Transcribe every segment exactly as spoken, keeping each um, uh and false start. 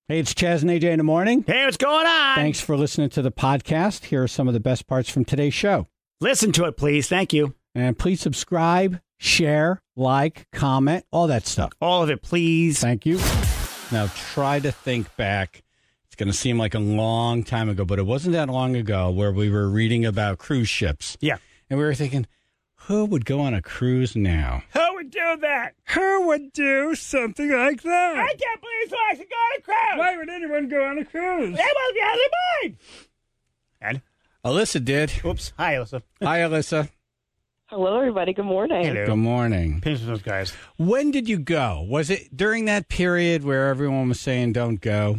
Hey, it's Chaz and A J in the morning. Hey, what's going on? Thanks for listening to the podcast. Here are some of the best parts from today's show. Listen to it, please. Thank you. And please subscribe, share, like, comment, all that stuff. All of it, please. Thank you. Now, try to think back. It's going to seem like a long time ago, but it wasn't that long ago where we were reading about cruise ships. Yeah. And we were thinking, who would go on a cruise now? Who would do that? Who would do something like that? I can't believe someone actually go on a cruise. Why would anyone go on a cruise? They must be out of their mind. And? Alyssa did. Oops. Hi, Alyssa. Hi, Alyssa. Hello, everybody. Good morning. Hello. Good morning. Pinch those guys. When did you go? Was it during that period where everyone was saying don't go?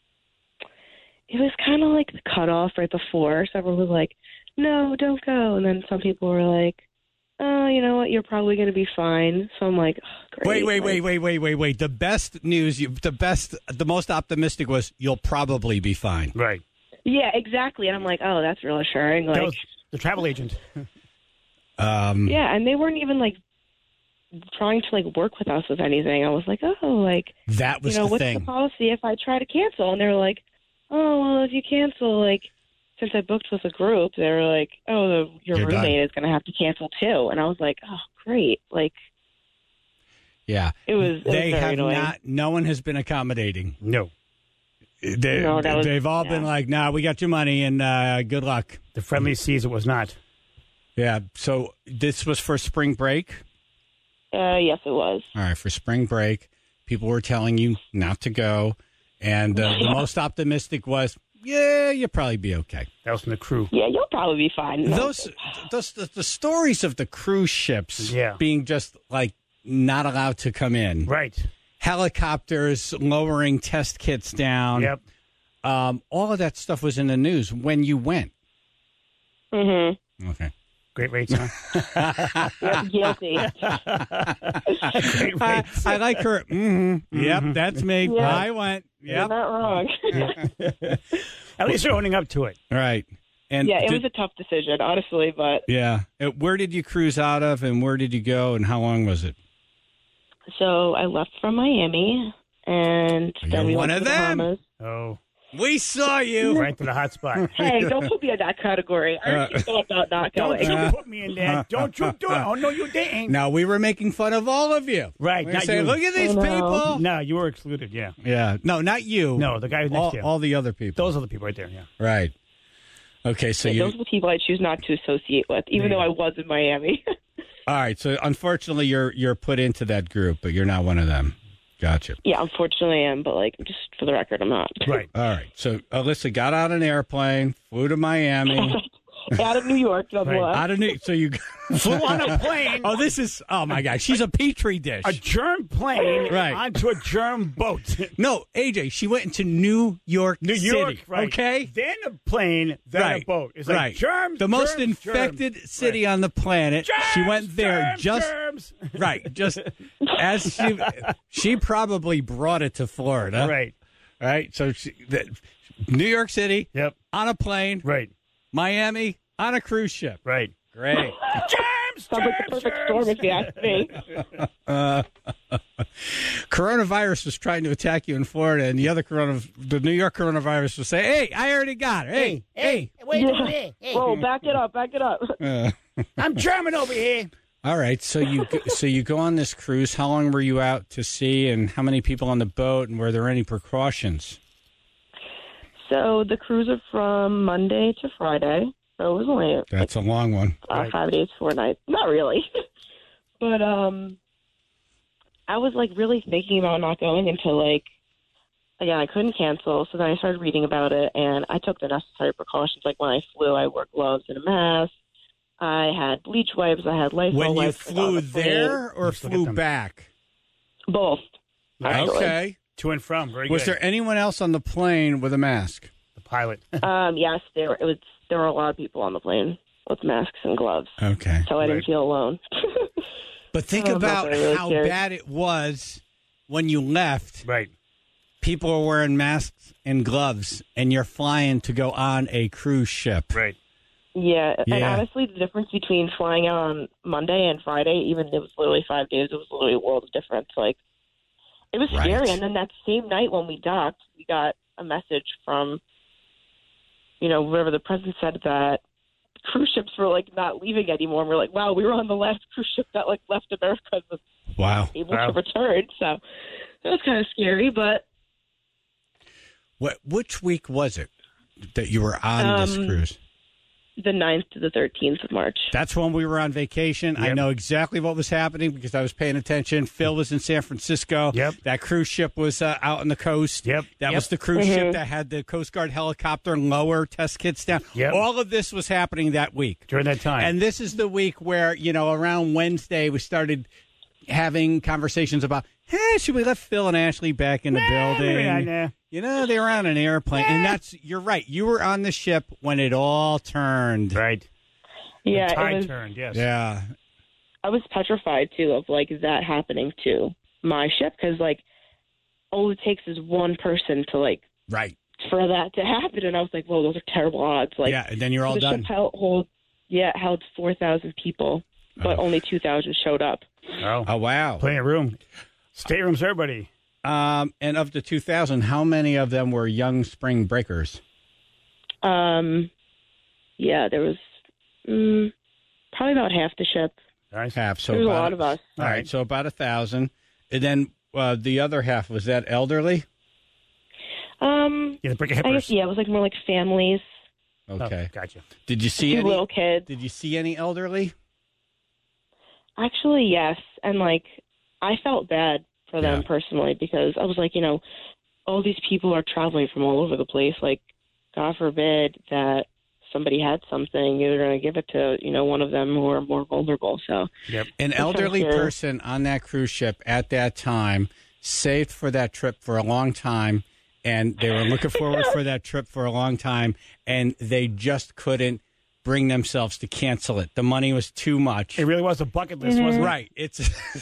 It was kind of like the cutoff right before. So everyone was like, no, don't go. And then some people were like, oh, you know what? You're probably going to be fine. So I'm like, oh, great. Wait, wait, like, wait, wait, wait, wait, wait. The best news, you, the best, the most optimistic was you'll probably be fine. Right. Yeah, exactly. And I'm like, oh, that's reassuring. Like, That was the travel agent. Um, yeah, and they weren't even like trying to like work with us with anything. I was like, oh, like, that was you know, the what's thing. the policy if I try to cancel? And they were like, oh, well, if you cancel, like, since I booked with a group, they were like, oh, the, your You're roommate done. is going to have to cancel too. And I was like, oh, great. Like, Yeah. it was, it They was very have annoying. not, no one has been accommodating. No. They, No, that was- they've all yeah. been like, nah, we got your money and uh, good luck. The friendly seas it was not. Yeah. So this was for spring break? Uh, yes, it was. All right. For spring break, people were telling you not to go. And uh, the most optimistic was, yeah, you'll probably be okay. That was from the crew. Yeah, you'll probably be fine. No. Those, those the, the stories of the cruise ships Yeah. being just like not allowed to come in. Right. Helicopters lowering test kits down. Yep. Um, all of that stuff was in the news when you went. Mm-hmm. Okay. Great rates, huh? Yep, guilty. Great I, rates. I like her. Mm-hmm. Yep, that's me. Yeah. I went. You're Yep. not wrong. At least you're owning up to it. All right. And yeah, it did- was a tough decision, honestly, but yeah. Uh, Where did you cruise out of, and where did you go, and how long was it? so I left from Miami, and You're then we one went of to the them. Bahamas. Oh. We saw you. Right to the hot spot. Hey, don't put me in that category. I already thought about not Don't going. you Uh, put me in there. Don't you do it. Oh, no, you didn't. No, we were making fun of all of you. Right, We not say, you. look at these I know. people. No, you were excluded, yeah. Yeah. No, not you. No, the guy who's next all, to you. all the other people. Those are the people right there, yeah. Right. Okay, so Yeah, you. those are the people I choose not to associate with, even Yeah. though I was in Miami. All right. So unfortunately, you're you're put into that group, but you're not one of them. Gotcha. yeah, unfortunately I am, but like, just for the record, I'm not. Right. All right. So Alyssa got on an airplane, flew to Miami, Out of New York, nonetheless. out of New. So you Flew on a plane. Oh, this is. Oh my God, she's a petri dish. A germ plane Right. onto a germ boat. No, A J, she went into New York New City. York, right. Okay. Then a plane, then Right. a boat. It's right. like germs, the most germs, infected germs. city Right. on the planet. she Germs, went there germs, just germs. right, just as she she probably brought it to Florida. Right. Right. So she, the, New York City Yep. on a plane, Right. Miami on a cruise ship. Right. Great. Germs, Sounds like the germs, perfect germs. storm, if you ask me. Uh, coronavirus was trying to attack you in Florida, and the other corona, the New York coronavirus was saying, "Hey, I already got her. Hey, hey." Wait a Yeah. minute. Hey. Whoa, back it up, back it up. Uh, I'm German over here. all right, so you go- so you go on this cruise. How long were you out to sea, and how many people on the boat, and were there any precautions? So the cruise is from Monday to Friday. So it was only That's a long one. uh, Right. five days, four nights. Not really. but um, I was like really thinking about not going until like, again, I couldn't cancel. So then I started reading about it, and I took the necessary precautions. Like when I flew, I wore gloves and a mask. I had bleach wipes. I had Lysol When you wipes. I got on flew the plane. there or You still get flew them. back? Both. Actually. Okay. To and from. Very Was good. there anyone else on the plane with a mask? The pilot. Um, yes, there it was. There were a lot of people on the plane with masks and gloves, Okay. so I didn't Right. feel alone. But think Oh, about that's really how scary. bad it was when you left. Right. People are wearing masks and gloves, and you're flying to go on a cruise ship. Right. Yeah, and Yeah. honestly, the difference between flying out on Monday and Friday, even if it was literally five days, it was literally a world of difference. Like, It was Right. scary. And then that same night when we docked, we got a message from, you know, whatever the president said that cruise ships were like not leaving anymore. And we're like, wow, we were on the last cruise ship that like left America and was Wow. able Wow. to return. So it was kind of scary, but What? Which week was it that you were on this Um, cruise? the ninth to the thirteenth of March. That's when we were on vacation. I Yep. know exactly what was happening because I was paying attention. Phil was in San Francisco. Yep. That cruise ship was uh, out on the coast. Yep. That Yep. was the cruise Mhm. ship that had the Coast Guard helicopter lower test kits down. Yep. All of this was happening that week. During that time. And this is the week where, you know, around Wednesday, we started having conversations about, hey, should we let Phil and Ashley back in the Nah, building? maybe not, nah. You know, they were on an airplane. And that's, you're right. You were on the ship when it all turned. Right. Yeah, The it tide was, turned, yes. Yeah. I was petrified too of like that happening to my ship because like all it takes is one person to like Right. for that to happen, and I was like, whoa, those are terrible odds. Like, yeah. And then you're all the done. ship held, hold, yeah, it held four thousand people, but Oh. only two thousand showed up. Oh, Oh, wow. plenty of room. Staterooms, everybody. Um, and of the two thousand, how many of them were young spring breakers? Um, yeah, there was mm, probably about half the ship. Nice. Half. So There was a about, lot of us. All right. So about a thousand. And then uh, the other half, was that elderly? Um, Yeah, the brick of I hippers. guess yeah, it was like more like families, Okay. Oh, gotcha. Did you see two any? little kids. Did you see any elderly? Actually, yes, and like I felt bad for them Yeah. personally because I was like, you know, all these people are traveling from all over the place. Like, God forbid that somebody had something, you're going to give it to, you know, one of them who are more vulnerable. So, Yep. An That's elderly true. person on that cruise ship at that time saved for that trip for a long time, and they were looking forward for that trip for a long time, and they just couldn't bring themselves to cancel it. The money was too much. It really was a bucket list, wasn't it? Right. It's,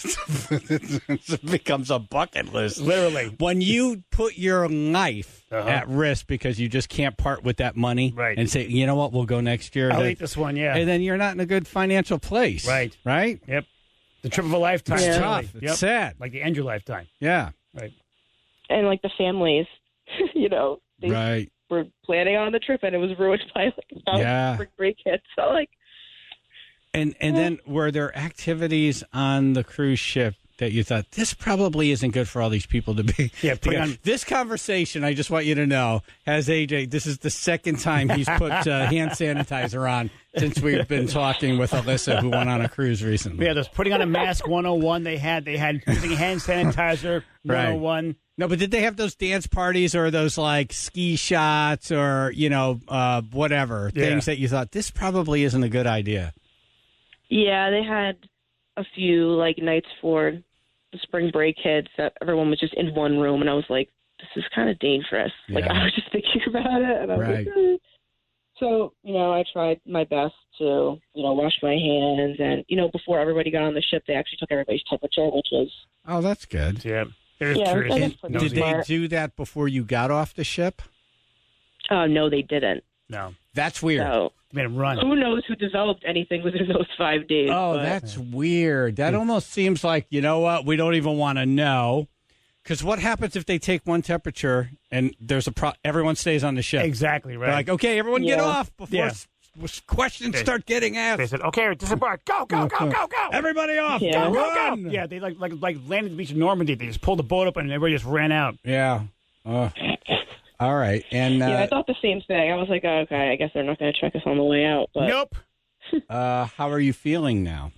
it becomes a bucket list. Literally. When you put your life Uh-huh. at risk because you just can't part with that money Right. and say, you know what, we'll go next year. I'll That- eat this one, yeah. And then you're not in a good financial place. Right. Right? Yep. The trip of a lifetime. It's Yeah. tough. Really. It's Yep. sad. Like the end of your lifetime. Yeah. Right. and like the families, you know, they Right. were planning on the trip and it was ruined by like about Yeah. spring break hits. So like, And and then were there activities on the cruise ship that you thought this probably isn't good for all these people to be? Yeah, putting together? on- This conversation, I just want you to know, has A J. This is the second time he's put uh, hand sanitizer on since we've been talking with Alyssa, who went on a cruise recently. Yeah, there's putting on a mask one oh one. They had they had using hand sanitizer Right. one oh one. No, but did they have those dance parties or those like ski shots or you know uh, whatever Yeah. things that you thought this probably isn't a good idea? yeah, they had a few like nights for the spring break hits that everyone was just in one room, and I was like, this is kind of dangerous. Like Yeah. I was just thinking about it, and I was Right. like, eh. So you know, I tried my best to you know wash my hands, and you know before everybody got on the ship, they actually took everybody's temperature, which was Oh, that's good. Yeah. They're just Yeah, curious. I guess for the Did Nosy. they Smart. do that before you got off the ship? oh no, they didn't. No. That's weird. So Made him run. who knows who developed anything within those five days? Oh, but- that's weird. That almost seems like, you know what, we don't even want to know. Because what happens if they take one temperature and there's a pro- everyone stays on the ship? Exactly, right. They're like, okay, everyone get Yeah. off before Yeah. s- s- questions They- start getting They asked. said, okay, disembark. Go, go, go, go, go. Everybody off. Yeah. Go, Go, go. run. Yeah, they like like like landed at the beach of Normandy. They just pulled the boat up and everybody just ran out. Yeah. Uh, all right. And uh, yeah, I thought the same thing. I was like, oh, okay, I guess they're not going to check us on the way out. But Nope. uh, how are you feeling now?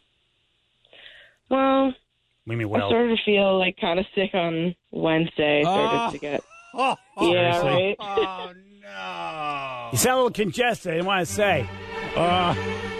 well, We mean I well. started to feel like kind of sick on Wednesday. I started Oh. to get Oh, yeah, seriously? right. oh no. You sound a little congested. I didn't want to say. Uh,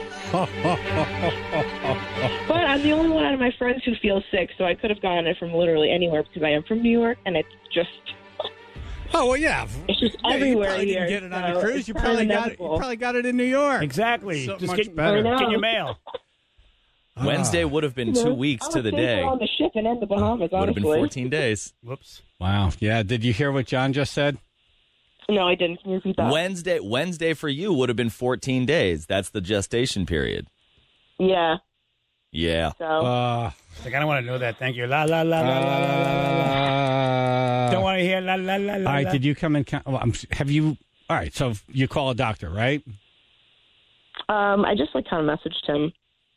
But I'm the only one out of my friends who feels sick, so I could have gotten it from literally anywhere because I am from New York, and it's just oh well, yeah. it's just Yeah, you everywhere probably here. didn't get it on so a cruise. it's You kinda probably got it. You inevitable. probably got it in New York. Exactly. So just much get, better. I know. get your mail. Wednesday would have been You know, two weeks I to would the stay day. on the ship and in the Bahamas. Would have been honestly, fourteen days. Whoops. Wow. Yeah. Did you hear what John just said? no, I didn't. Can you repeat that? Wednesday Wednesday for you would have been fourteen days. That's the gestation period. Yeah. Yeah. So Uh, Like, I don't want to know that. Thank you. La, la, la, la, la, la, la, la, la. don't want to hear la la la la. All right, la. did you come in? Well, I'm, have you? All right, so you call a doctor, right? Um, I just like kind of messaged him.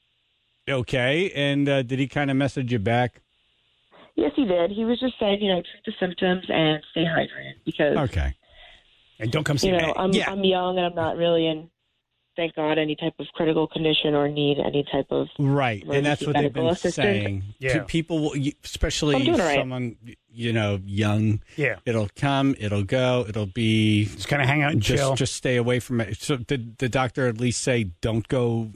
Okay, and uh, did he kind of message you back? Yes, he did. He was just saying, you know, treat the symptoms and stay hydrated because, Okay. And don't come see you me. know, I'm Yeah. I'm young and I'm not really in, thank God, any type of critical condition or need any type of Right, and that's what they've been medical assistance. saying. Yeah. To people, especially I'm doing all right. someone, you know, young. Yeah. It'll come, it'll go, it'll be Just kind of hang out and just chill. just stay away from it. So did the doctor at least say don't go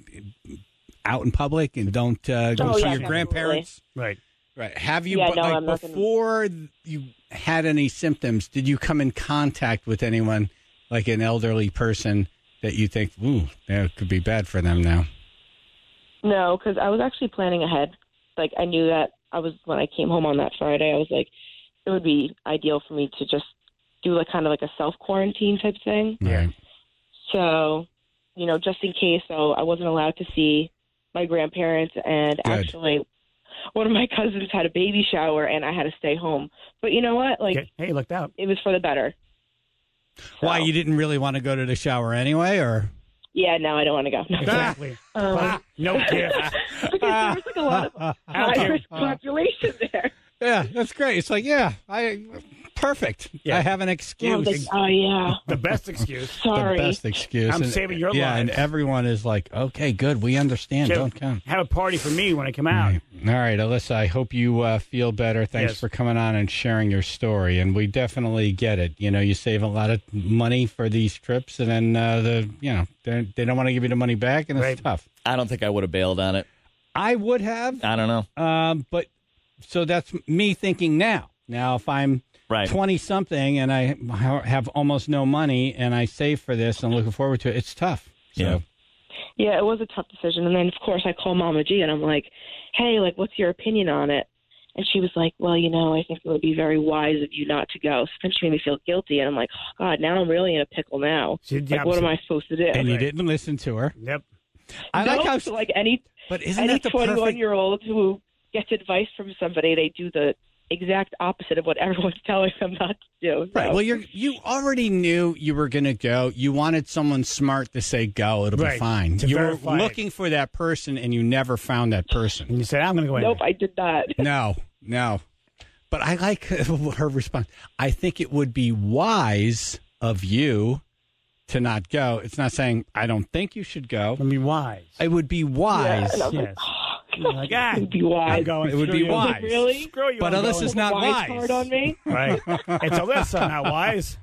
out in public and don't uh, go Oh, see yeah, your definitely. grandparents? Right. Right. Have you, Yeah, but no, like I'm not gonna- before you had any symptoms, did you come in contact with anyone, like an elderly person, that you think, ooh, that could be bad for them now? No, because I was actually planning ahead. Like I knew that I was when I came home on that Friday. I was like, it would be ideal for me to just do like kind of like a self quarantine type thing. Right. So, you know, just in case. So I wasn't allowed to see my grandparents, and Good. actually, one of my cousins had a baby shower, and I had to stay home. But you know what? Like Okay. Hey, you looked out. it was for the better. Why, So, you didn't really want to go to the shower anyway, or? Yeah, no, I don't want to go. No. Exactly. Um, No gift. because there was like a lot of high risk population there. Yeah, that's great. It's like, yeah, I perfect. Yeah. I have an Yeah, I excuse. was like, oh yeah, The best excuse. sorry. The best excuse. I'm And- saving your Yeah, lives. and everyone is like, okay, good. We understand. Jim, Don't come. Have a party for me when I come out. Right. All right, Alyssa, I hope you uh, feel better. Thanks Yes. for coming on and sharing your story. And we definitely get it. You know, you save a lot of money for these trips, and then uh, the you know they they don't want to give you the money back, and it's Right. tough. I don't think I would have bailed on it. I would have, I don't know. um, but so that's me thinking now. Now, if I'm Right. twenty something and I ha- have almost no money and I save for this and looking forward to it, it's tough. So. Yeah. Yeah, it was a tough decision. And then, of course, I call Mama G, and I'm like, hey, like, what's your opinion on it? And she was like, well, you know, I think it would be very wise of you not to go. So then she made me feel guilty. And I'm like, oh, God, now I'm really in a pickle now. She did the Like, what am I supposed to do? And you Right. didn't listen to her. Yep. I no, like how, so, like, any, but isn't any that the perfect? twenty-one-year-old who gets advice from somebody, they do the exact opposite of what everyone's telling them not to do. So. Right. Well, you you already knew you were going to go. You wanted someone smart to say go. It'll Right. be fine. To You were verify it. looking for that person, and you never found that person. And you said, I'm going to go in. Nope, I did not. No, no. But I like her response. I think it would be wise of you to not go. It's not saying I don't think you should go. I mean, wise. It would be Yeah, wise. and I was Yes. like, oh, You're like, ah, it would be wise. I'm going. It would Screw be you. wise. Really? Screw you. But I'm Alyssa's going. not wise wise. card on me? Right. It's Alyssa, not wise.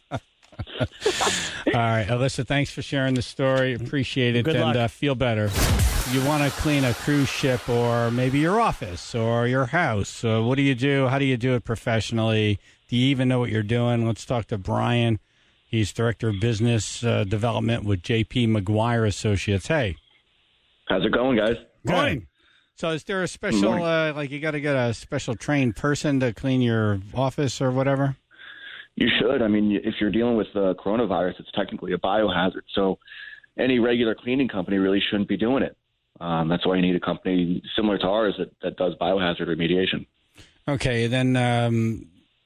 All right, Alyssa, thanks for sharing the story. Appreciate it. Good and luck. Uh, feel better. You want to clean a cruise ship or maybe your office or your house. So what do you do? How do you do it professionally? Do you even know what you're doing? Let's talk to Brian. He's Director of Business uh, Development with J P McGuire Associates. Hey. How's it going, guys? Going. So is there a special, uh, like you got to get a special trained person to clean your office or whatever? You should. I mean, if you're dealing with the coronavirus, it's technically a biohazard. So any regular cleaning company really shouldn't be doing it. Um, that's why you need a company similar to ours that, that does biohazard remediation. Okay, then um,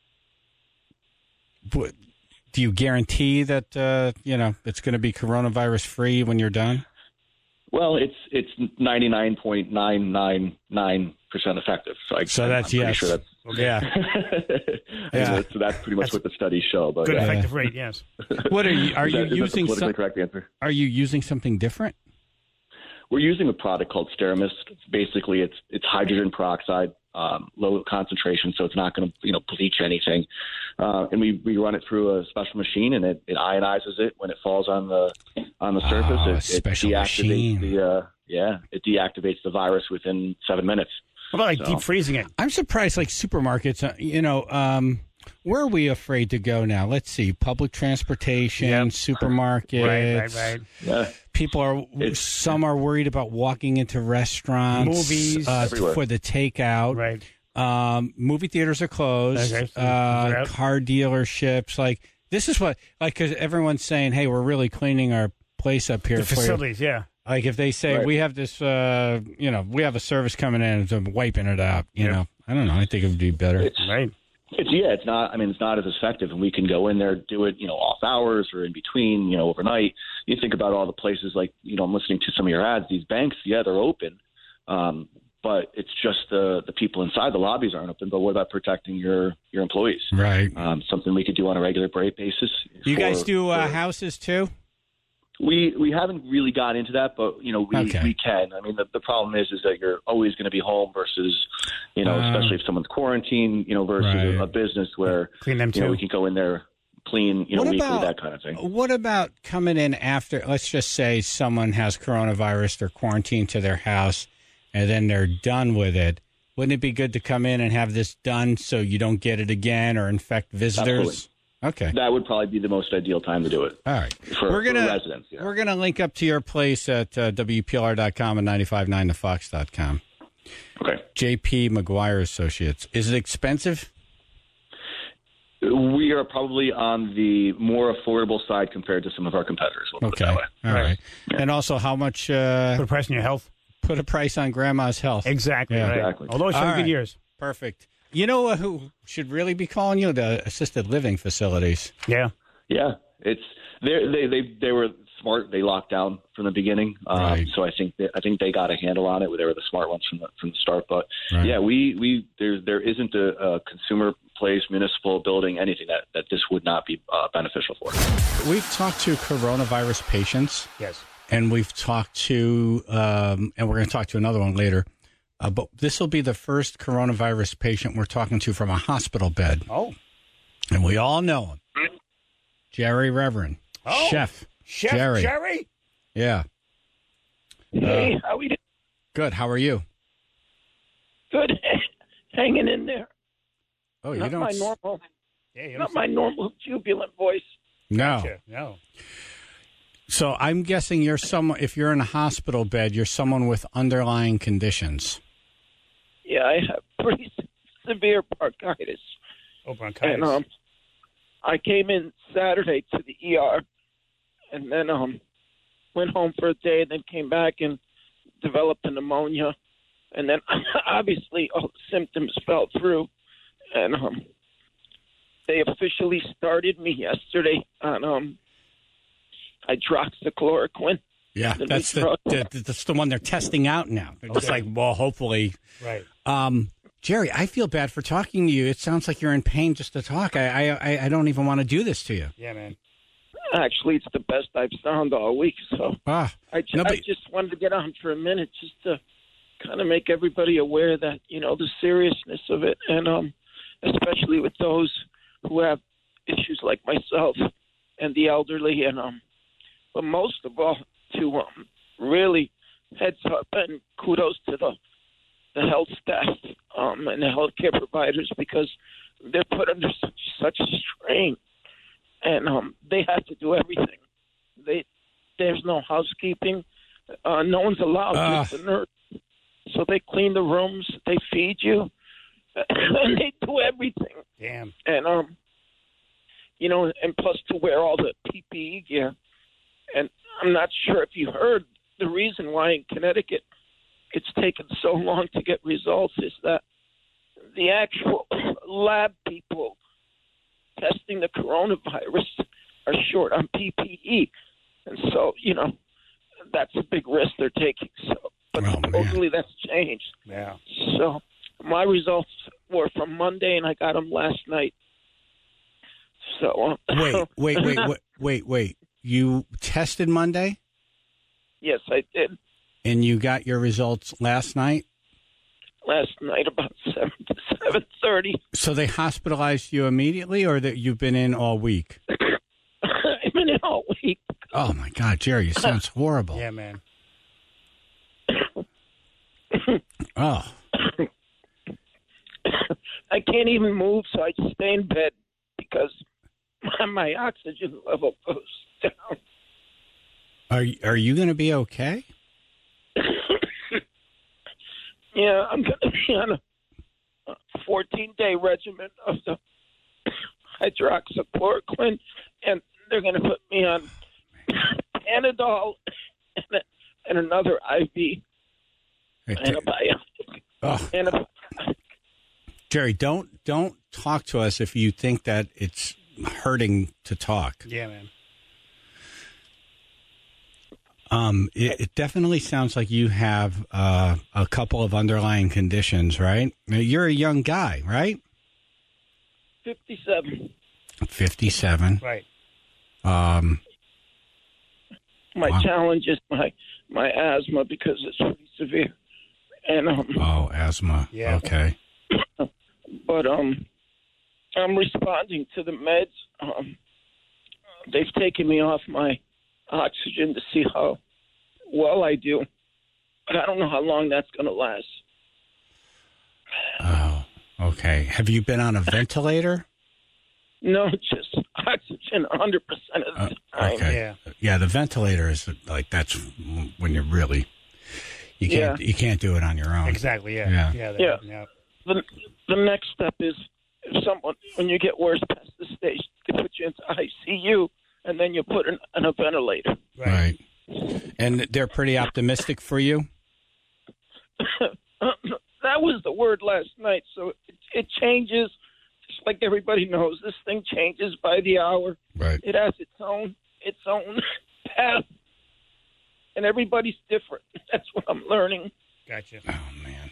what, do you guarantee that, uh, you know, it's going to be coronavirus free when you're done? Well, it's it's ninety-nine point nine nine nine percent effective. So, I, So I'm- that's I'm pretty yes. Sure that's, Yeah. yeah. So that's pretty much what the studies show. But Good yeah. effective rate, yes. What are you, are Is you that- is that the using? politically Some, correct answer? are you using something different? We're using a product called Steramist. Basically, it's it's hydrogen peroxide, um, low concentration, so it's not going to you know bleach anything. Uh, and we, we run it through a special machine, and it, it ionizes it when it falls on the on the surface. Oh, it, a it special deactivates machine. the uh, yeah, it deactivates the virus within seven minutes. What about like So- deep freezing it? I'm surprised, like supermarkets, uh, you know, um, where are we afraid to go now? Let's see, public transportation, Yep. supermarkets. Right, right, right. Yeah, People are, It's- some are worried about walking into restaurants, Movies. uh, Everywhere. for the takeout. Right. Um, movie theaters are closed. Okay, so uh, they're out. car dealerships, like this is what, like, because everyone's saying, "Hey, we're really cleaning our place up here The for you." facilities, yeah. Like if they say Right. we have this, uh, you know, we have a service coming in and so wiping it out. You Yeah. know, I don't know. I think it would be better. it's Right. It's yeah, it's not. I mean, it's not as effective, and we can go in there, do it, you know, off hours or in between, you know, overnight. You think about all the places like, you know, I'm listening to some of your ads. These banks, yeah, they're open, um, but it's just the the people inside the lobbies aren't open. But what about protecting your your employees? Right. Um, something we could do on a regular break basis. You for, guys do uh, for, houses too? We we haven't really got into that, but you know we, Okay. we can. I mean, the, the problem is is that you're always going to be home versus, you know, Uh, especially if someone's quarantined, you know, versus right. a, a business where Clean them you know too. we can go in there, clean, you know, What weekly, about- that kind of thing. What about coming in after, let's just say someone has coronavirus, they're quarantined to their house, and then they're done with it. Wouldn't it be good to come in and have this done so you don't get it again or infect visitors? Absolutely. Okay. That would probably be the most ideal time to do it. All right. For, we're gonna for residents. Yeah. we're gonna link up to your place at uh, W P L R dot com and ninety-five point nine the fox dot com. Okay. J P McGuire Associates. Is it expensive? We are probably on the more affordable side compared to some of our competitors. We'll put it Okay. that way. All right. And also, how much? Uh, Put a price on your health. put a price on Grandma's health. Exactly. Yeah. Right. Exactly. Although it's All some right. good years. Perfect. You know uh, who should really be calling you? The assisted living facilities. Yeah. Yeah, it's they they they they were smart. They locked down from the beginning, um, Right. so I think that, I think they got a handle on it. They were the smart ones from the from the start. But Right. yeah, we we there there isn't a, a consumer place, municipal building, anything that that this would not be uh, beneficial for. We've talked to coronavirus patients, Yes. and we've talked to, um, and we're going to talk to another one later. Uh, but this will be the first coronavirus patient we're talking to from a hospital bed, Oh. and we all know him, Jerry Reverend, Oh. Chef. Chef Jerry. Jerry? Yeah, Hey, how we doing? good. How are you? Good. Hanging in there. Oh, you Not don't. my s- normal, Yeah, you not don't my normal jubilant voice. No. Gotcha. No. So I'm guessing you're someone. If you're in a hospital bed, you're someone with underlying conditions. Yeah, I have pretty se- severe bronchitis, Oh, bronchitis. and um, I came in Saturday to the E R, and then um, went home for a day, then came back and developed a pneumonia, and then obviously all the symptoms fell through, and um, they officially started me yesterday on um, hydroxychloroquine. Yeah, The that's the, drug. the that's the one they're testing out now. They're just Okay. like, well, hopefully. Right. Um, Jerry, I feel bad for talking to you. It sounds like you're in pain just to talk. I I, I don't even want to do this to you. Yeah, man. Actually, it's the best I've sounded all week, so Ah, I, ju- No, but- I just wanted to get on for a minute just to kind of make everybody aware that, you know, the seriousness of it, and um, especially with those who have issues like myself and the elderly, and um, but most of all, to um, really heads up and kudos to the the health staff um, and the healthcare providers, because they're put under such such strain, and um, they have to do everything. They there's no housekeeping, uh, no one's allowed, Ah. just the nurse. So they clean the rooms, they feed you, and they do everything. Damn. And um, you know, and plus to wear all the P P E gear. And I'm not sure if you heard the reason why in Connecticut it's taken so long to get results is that the actual lab people testing the coronavirus are short on P P E, and so you know that's a big risk they're taking. So, but Oh, man. totally that's changed. Yeah. So my results were from Monday, and I got them last night. So uh, wait, wait, wait, wait, wait, wait. You tested Monday yes, I did and you got your results last night. last night about seven to seven thirty. So they hospitalized you immediately, or that you've been in all week? I've been in all week. Oh my God, Jerry, you sounds horrible. Yeah, man. Oh, I can't even move, so I just stay in bed because my, my oxygen level goes down. are are you going to be okay? Yeah, I'm going to be on a fourteen-day regimen of the hydroxychloroquine, and they're going to put me on Panadol and, a, and another I V Hey, antibiotic. Oh, Antibiotic. Jerry, don't don't talk to us if you think that it's hurting to talk. Yeah, man. Um, it, it definitely sounds like you have uh, a couple of underlying conditions, right? You're a young guy, right? fifty-seven. fifty-seven. Right. Um, My wow. challenge is my my asthma because it's pretty severe, and um, Oh, asthma. Yeah. Okay. but um, I'm responding to the meds. Um, they've taken me off my oxygen to see how well I do, but I don't know how long that's going to last. Oh, okay. Have you been on a ventilator? No, just oxygen one hundred percent of the Uh, time. okay. Yeah. Yeah, the ventilator is like that's when you're really you can't Yeah. you can't do it on your own. Exactly. Yeah. Yeah. Yeah. Yeah. yeah. The, the next step is if someone, when you get worse past the stage, they put you into I C U and then you put in, in a ventilator. Right. And they're pretty optimistic for you? That was the word last night. So it, it changes, just like everybody knows. This thing changes by the hour. Right. It has its own its own path, and everybody's different. That's what I'm learning. Gotcha. Oh man.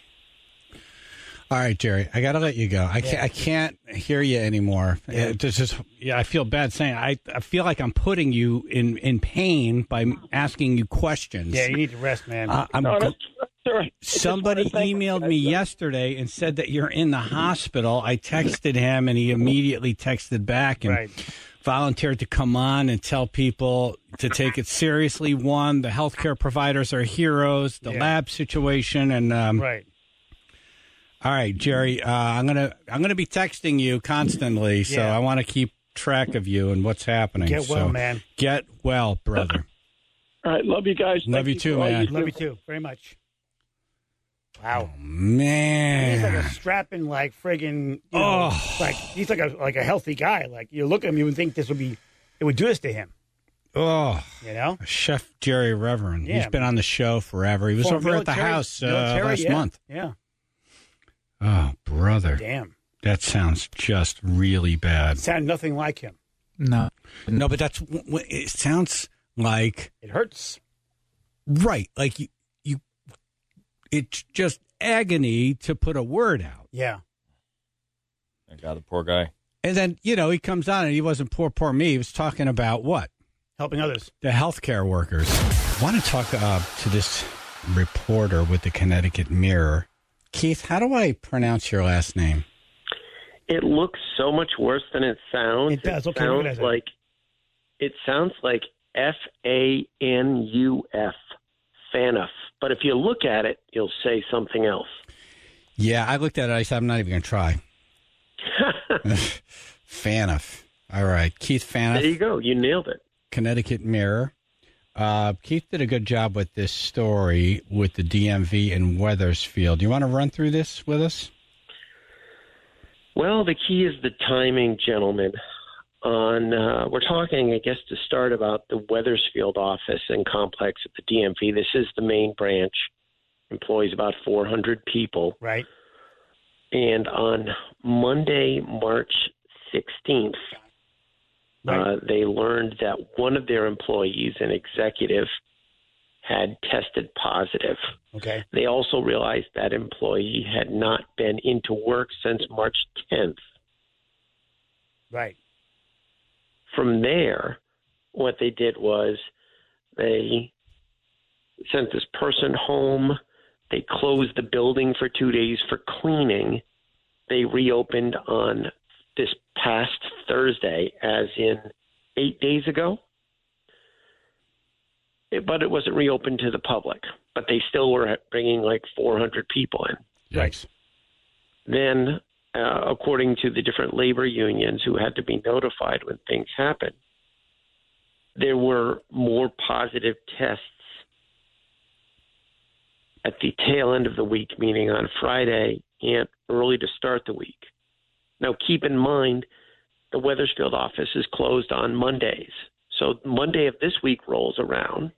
All right, Jerry, I got to let you go. I can't, I can't hear you anymore. Yeah. It just is, yeah, I feel bad saying I I feel like I'm putting you in, in pain by asking you questions. Yeah, you need to rest, man. Uh, I'm No, go- that's, that's all right. I just Somebody wanna thank you emailed guys. me yesterday and said that you're in the hospital. I texted him, and he immediately texted back and Right. volunteered to come on and tell people to take it seriously. One, the healthcare providers are heroes. The Yeah. lab situation, and um, right. all right, Jerry, uh, I'm gonna I'm gonna be texting you constantly, so Yeah. I want to keep track of you and what's happening. Get well, So man. Get well, brother. All right, love you guys. Love Thank you too, for all man. do. Love you too. Very much. Wow. Oh, He's like man. a strapping, like friggin', you know, Oh. like he's like a like a healthy guy. Like you look at him, you would think this would be, it would do this to him. Oh. You know, Chef Jerry Reverend. Yeah. He's been on the show forever. He was For over at the military- house uh, military, last yeah. month. Yeah. Oh, brother. Damn. That sounds just really bad. Sound nothing like him. No. No, but that's it sounds like It hurts. right, like you you it's just agony to put a word out. Yeah. I got the poor guy. And then, you know, he comes on and he wasn't poor poor me. He was talking about what? Helping others. The healthcare workers. I want to talk uh, to this reporter with the Connecticut Mirror. Keith, how do I pronounce your last name? It looks so much worse than it sounds. It does. Okay, sounds what is it? like it sounds like F A N U F, Fanuff. But if you look at it, you'll say something else. Yeah, I looked at it. I said, I'm not even going to try. Fanuff. All right. Keith Fanuff. There you go. You nailed it. Connecticut Mirror. Uh, Keith did a good job with this story with the D M V in Wethersfield. Do you want to run through this with us? Well, the key is the timing, gentlemen. On uh, we're talking, I guess, to start about the Wethersfield office and complex at the D M V. This is the main branch. Employs about four hundred people. Right. And on Monday, March sixteenth, Right. uh, they learned that one of their employees, an executive, had tested positive. Okay. They also realized that employee had not been into work since March tenth. Right. From there, what they did was they sent this person home. They closed the building for two days for cleaning. They reopened on this past Thursday, as in eight days ago. It- but it wasn't reopened to the public. But they still were bringing like four hundred people in. Right. Then, uh, according to the different labor unions who had to be notified when things happened, there were more positive tests at the tail end of the week, meaning on Friday and early to start the week. Now, keep in mind, the Wethersfield office is closed on Mondays. So Monday of this week rolls around.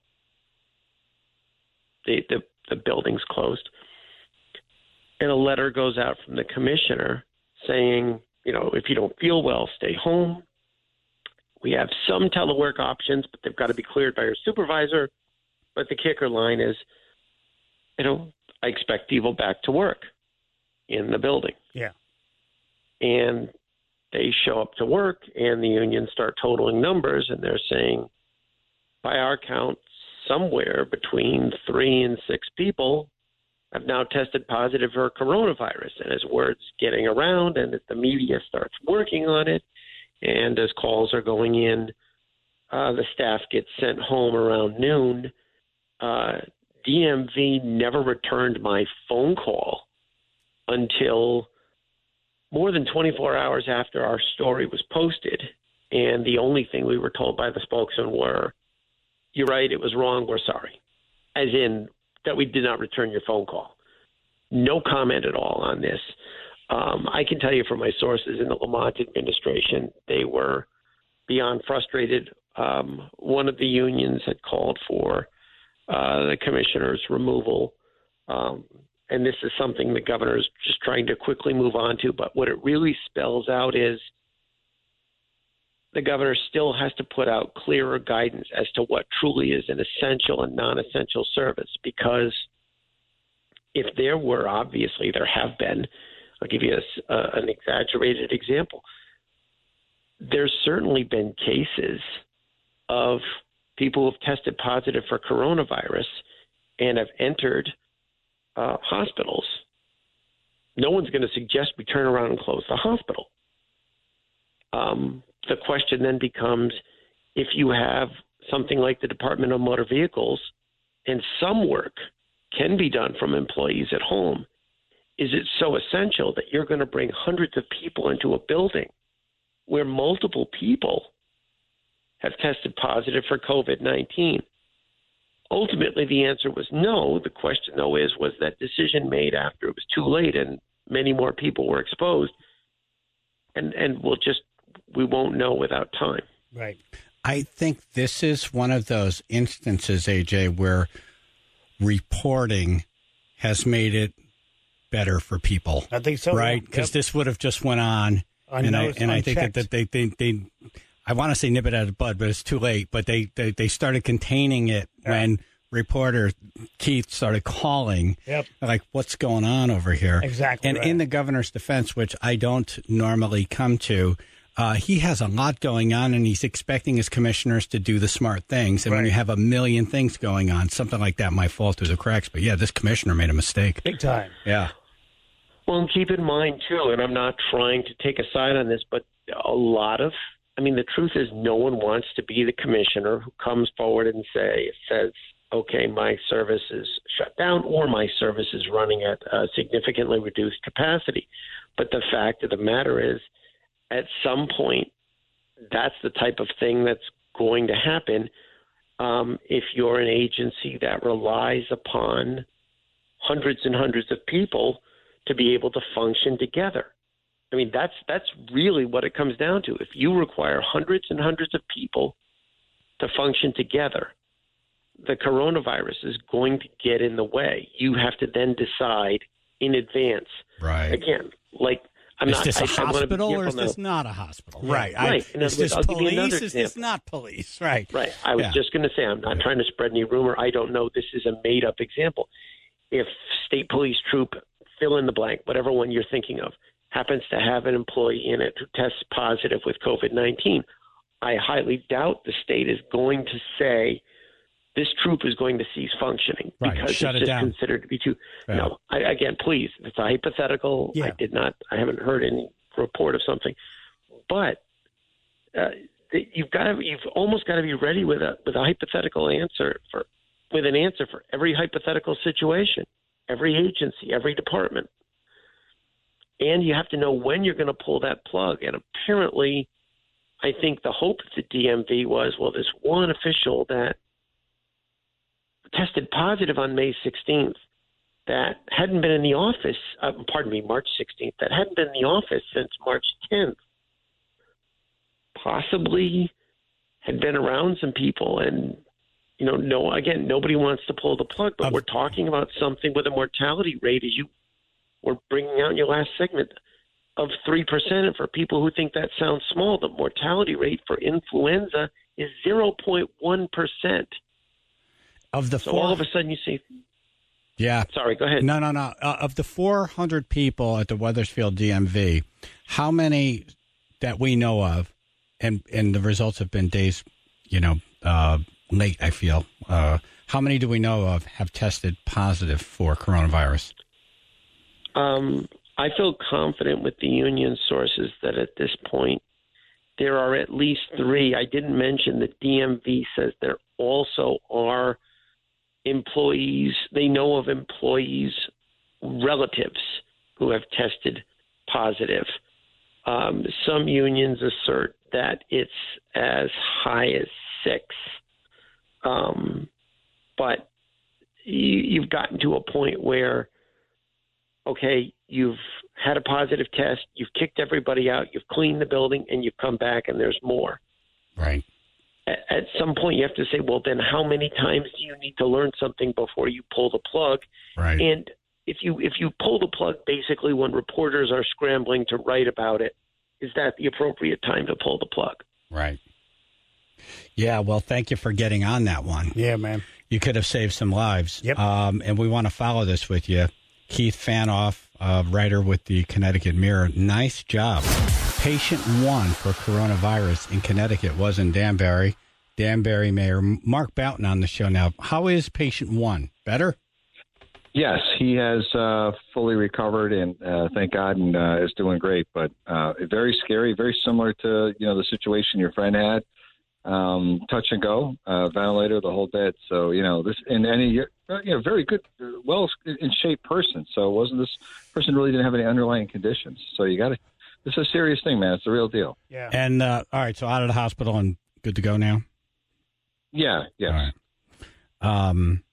The, the, the building's closed. And a letter goes out from the commissioner saying, you know, if you don't feel well, stay home. We have some telework options, but they've got to be cleared by your supervisor. But the kicker line is, you know, I expect people back to work in the building. Yeah. And they show up to work, and the unions start totaling numbers, and they're saying, by our count, somewhere between three and six people have now tested positive for coronavirus. And as word's getting around and as the media starts working on it, and as calls are going in, uh, the staff gets sent home around noon. Uh, D M V never returned my phone call until more than twenty-four hours after our story was posted. And the only thing we were told by the spokesman were, you're right, it was wrong, we're sorry. As in that we did not return your phone call. No comment at all on this. Um, I can tell you from my sources in the Lamont administration, they were beyond frustrated. Um, one of the unions had called for uh, the commissioner's removal. Um, and this is something the governor is just trying to quickly move on to. But what it really spells out is the governor still has to put out clearer guidance as to what truly is an essential and non-essential service. Because if there were, obviously there have been, I'll give you a, uh, an exaggerated example. There's certainly been cases of people who have tested positive for coronavirus and have entered uh, hospitals. No one's going to suggest we turn around and close the hospital. Um, the question then becomes, if you have something like the Department of Motor Vehicles and some work can be done from employees at home, is it so essential that you're going to bring hundreds of people into a building where multiple people have tested positive for COVID nineteen? Ultimately, the answer was no. The question, though, is, was that decision made after it was too late and many more people were exposed? And and we'll just, we won't know without time. Right. I think this is one of those instances, A J, where reporting has made it better for people. I think so. Right? Because yep. this would have just went on. And I, and I think that, that they, they, they, I want to say nip it out of the bud, but it's too late. But they, they, they started containing it yeah. when reporter Keith started calling. Yep. Like, what's going on over here? Exactly. And right. in the governor's defense, which I don't normally come to, uh, he has a lot going on, and he's expecting his commissioners to do the smart things. And right. when you have a million things going on, something like that might fall through the cracks. But yeah, this commissioner made a mistake. Big time. Yeah. Well, and keep in mind, too, and I'm not trying to take a side on this, but a lot of, I mean, the truth is no one wants to be the commissioner who comes forward and say, says, okay, my service is shut down or my service is running at a significantly reduced capacity. But the fact of the matter is, at some point, that's the type of thing that's going to happen um, if you're an agency that relies upon hundreds and hundreds of people to be able to function together. I mean, that's that's really what it comes down to. If you require hundreds and hundreds of people to function together, the coronavirus is going to get in the way. You have to then decide in advance. Right. Again, like I'm is not. This a I, hospital I or is now. this not a hospital? Yeah. Right. Right. I, is this I'll give you police? another Is this example. not police? Right. Right. I was yeah. just going to say, I'm not trying to spread any rumor. I don't know. This is a made-up example. If state police troop, fill in the blank, whatever one you're thinking of, happens to have an employee in it who tests positive with COVID nineteen, I highly doubt the state is going to say this troop is going to cease functioning right. because Shut it's it just down. considered to be too. Yeah. No, I, again, please, it's a hypothetical. Yeah. I did not. I haven't heard any report of something, but uh, you've got to. You've almost got to be ready with a with a hypothetical answer for with an answer for every hypothetical situation, every agency, every department. And you have to know when you're going to pull that plug. And apparently, I think the hope of the D M V was, well, this one official that tested positive on May sixteenth that hadn't been in the office, uh, pardon me, March sixteenth, that hadn't been in the office since March tenth, possibly had been around some people. And, you know, no, again, nobody wants to pull the plug, but Um, we're talking about something with a mortality rate, as you were bringing out in your last segment, of three percent. And for people who think that sounds small, the mortality rate for influenza is zero point one percent. Of the So four, all of a sudden you see, yeah. sorry, go ahead. No, no, no. Uh, of the four hundred people at the Wethersfield D M V, how many that we know of, and, and the results have been days, you know, uh, late, I feel. Uh, how many do we know of have tested positive for coronavirus? Um, I feel confident with the union sources that at this point there are at least three. I didn't mention the D M V says there also are employees. They know of employees, relatives who have tested positive. Um, some unions assert that it's as high as six. Um, but you, you've gotten to a point where, okay, you've had a positive test, you've kicked everybody out, you've cleaned the building, and you've come back and there's more. Right. At, at some point, you have to say, well, then how many times do you need to learn something before you pull the plug? Right. And if you if you pull the plug, basically when reporters are scrambling to write about it, is that the appropriate time to pull the plug? Right. Yeah, well, thank you for getting on that one. Yeah, man. You could have saved some lives. Yep. Um, and we want to follow this with you. Keith Fanoff, uh, writer with the Connecticut Mirror. Nice job. Patient one for coronavirus in Connecticut was in Danbury. Danbury Mayor Mark Boughton on the show now. How is patient one? Better? Yes, he has uh, fully recovered, and uh, thank God, and uh, is doing great. But uh, very scary, very similar to you know the situation your friend had. Um, touch and go, uh, ventilator, the whole bit. So you know this, and any you know very good, well in shape person. So it wasn't this person really didn't have any underlying conditions. So you got to. This is a serious thing, man. It's the real deal. Yeah. And uh, all right, so out of the hospital and good to go now. Yeah. Yes. All right. Um.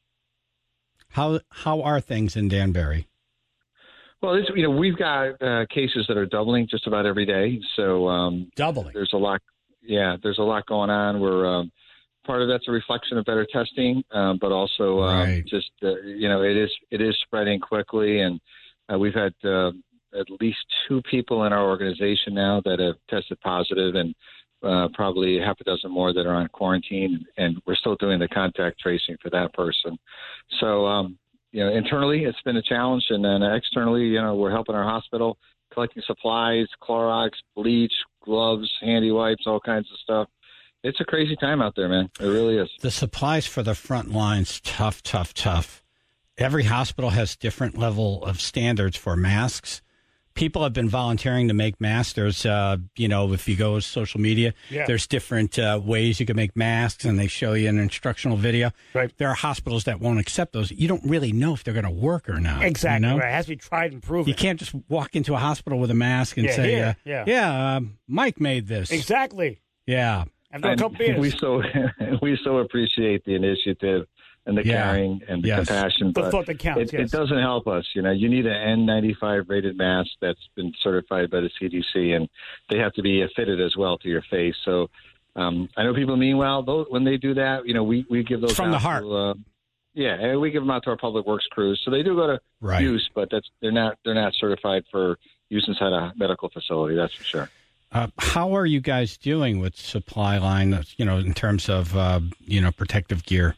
How how are things in Danbury? Well, it's, you know, we've got uh, cases that are doubling just about every day. So um, Doubling. There's a lot. Yeah, there's a lot going on. We're um, part of that's a reflection of better testing, um, but also um, Right. just uh, you know, it is it is spreading quickly, and uh, we've had uh, at least two people in our organization now that have tested positive, and uh, probably half a dozen more that are on quarantine, and we're still doing the contact tracing for that person. So, um, you know, internally it's been a challenge, and then externally, you know, we're helping our hospital, collecting supplies, Clorox, bleach, gloves, handy wipes, all kinds of stuff. It's a crazy time out there, man. It really is. The supplies for the front lines, tough, tough, tough. Every hospital has different level of standards for masks. People have been volunteering to make masks. There's, uh, you know, if you go to social media, Yeah. there's different uh, ways you can make masks, and they show you an instructional video. Right. There are hospitals that won't accept those. You don't really know if they're going to work or not. Exactly. You know? Right. It has to be tried and proven. You can't just walk into a hospital with a mask and Yeah, say, here, uh, yeah. yeah, uh, Mike made this. Exactly. Yeah. I've got a couple beers. we so we so appreciate the initiative and the Yeah. caring and the Yes. compassion. The But thought that counts, it, yes. it doesn't help us. You know, you need an N ninety-five rated mask that's been certified by the C D C, and they have to be fitted as well to your face. So um, I know people mean well. Those, when they do that, you know, we, we give those It's from out the heart. To, uh, yeah, and we give them out to our public works crews. So they do go to Right. use, but that's they're not they're not certified for use inside a medical facility. That's for sure. Uh, how are you guys doing with supply line, you know, in terms of, uh, you know, protective gear?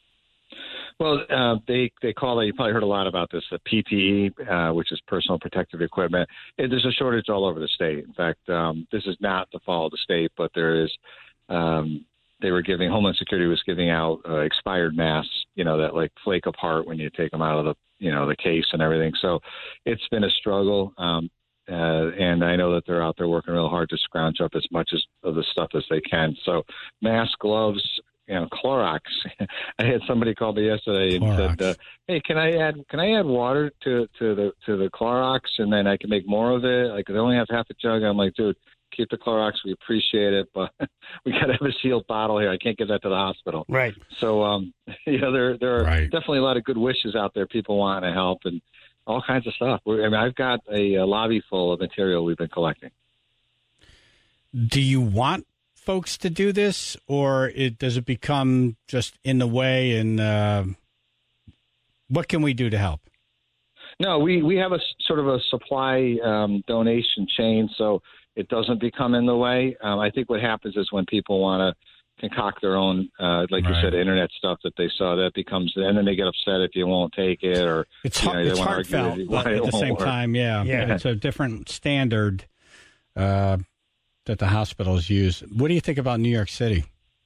Well, uh, they they call it. You probably heard a lot about this. The P P E, uh, which is personal protective equipment. It, there's a shortage all over the state. In fact, um, this is not the fault of the state, but there is. Um, they were giving Homeland Security was giving out uh, expired masks. You know that like flake apart when you take them out of the you know the case and everything. So it's been a struggle. Um, Uh, and I know that they're out there working real hard to scrounge up as much as of the stuff as they can. So mask, gloves, you know, Clorox. I had somebody call me yesterday and Clorox. said, uh, "Hey, can I add can I add water to, to the to the Clorox, and then I can make more of it? Like, I only have half a jug." I'm like, "Dude, keep the Clorox. We appreciate it, but we got to have a sealed bottle here. I can't give that to the hospital." Right. So, um, you know, there there are Right. definitely a lot of good wishes out there. People wanting to help and all kinds of stuff. We're, I mean, I've got a, a lobby full of material we've been collecting. Do you want folks to do this, or it, does it become just in the way? And uh, what can we do to help? No, we, we have a s- sort of a supply um, donation chain, so it doesn't become in the way. Um, I think what happens is when people want to concoct their own, uh, like Right. you said, internet stuff that they saw, that becomes, and then they get upset if you won't take it, or It's, you know, hard, they it's wanna argue heartfelt, with you but why at it the won't same work. time, yeah, Yeah. it's a different standard uh, that the hospitals use. What do you think about New York City?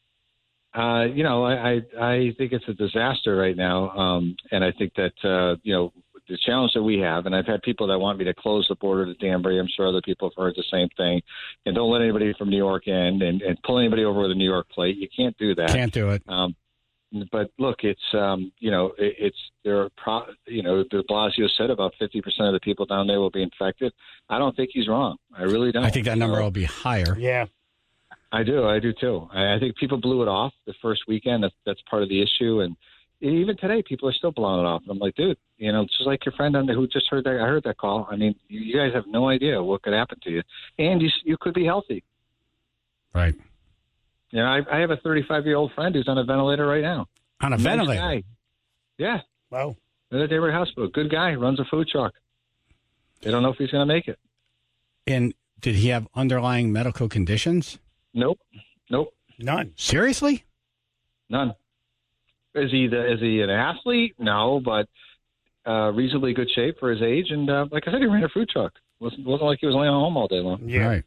Uh, you know, I, I I think it's a disaster right now, um, and I think that uh, you know the challenge that we have, and I've had people that want me to close the border to Danbury. I'm sure other people have heard the same thing, and don't let anybody from New York in, and, and pull anybody over with a New York plate. You can't do that. Can't do it. Um, but look, it's um, you know, it, it's there. Are pro, you know, De Blasio said about fifty percent of the people down there will be infected. I don't think he's wrong. I really don't. I think that number So- will be higher. Yeah. I do. I do too. I, I think people blew it off the first weekend. That's, that's part of the issue. And even today, people are still blowing it off. And I'm like, dude, you know, just like your friend on the, who just heard that. I heard that call. I mean, you, you guys have no idea what could happen to you, and you you could be healthy. Right. You know, I, I have a thirty-five year old friend who's on a ventilator right now. On a Nice ventilator? guy. Yeah. Wow. At the Danbury Hospital. Good guy. Runs a food truck. They don't know if he's going to make it. And did he have underlying medical conditions? Nope. Nope. None. Seriously? None. Is he the, is he an athlete? No, but uh, reasonably good shape for his age. And uh, like I said, he ran a food truck. wasn't wasn't like he was laying home all day long. Yeah. Right.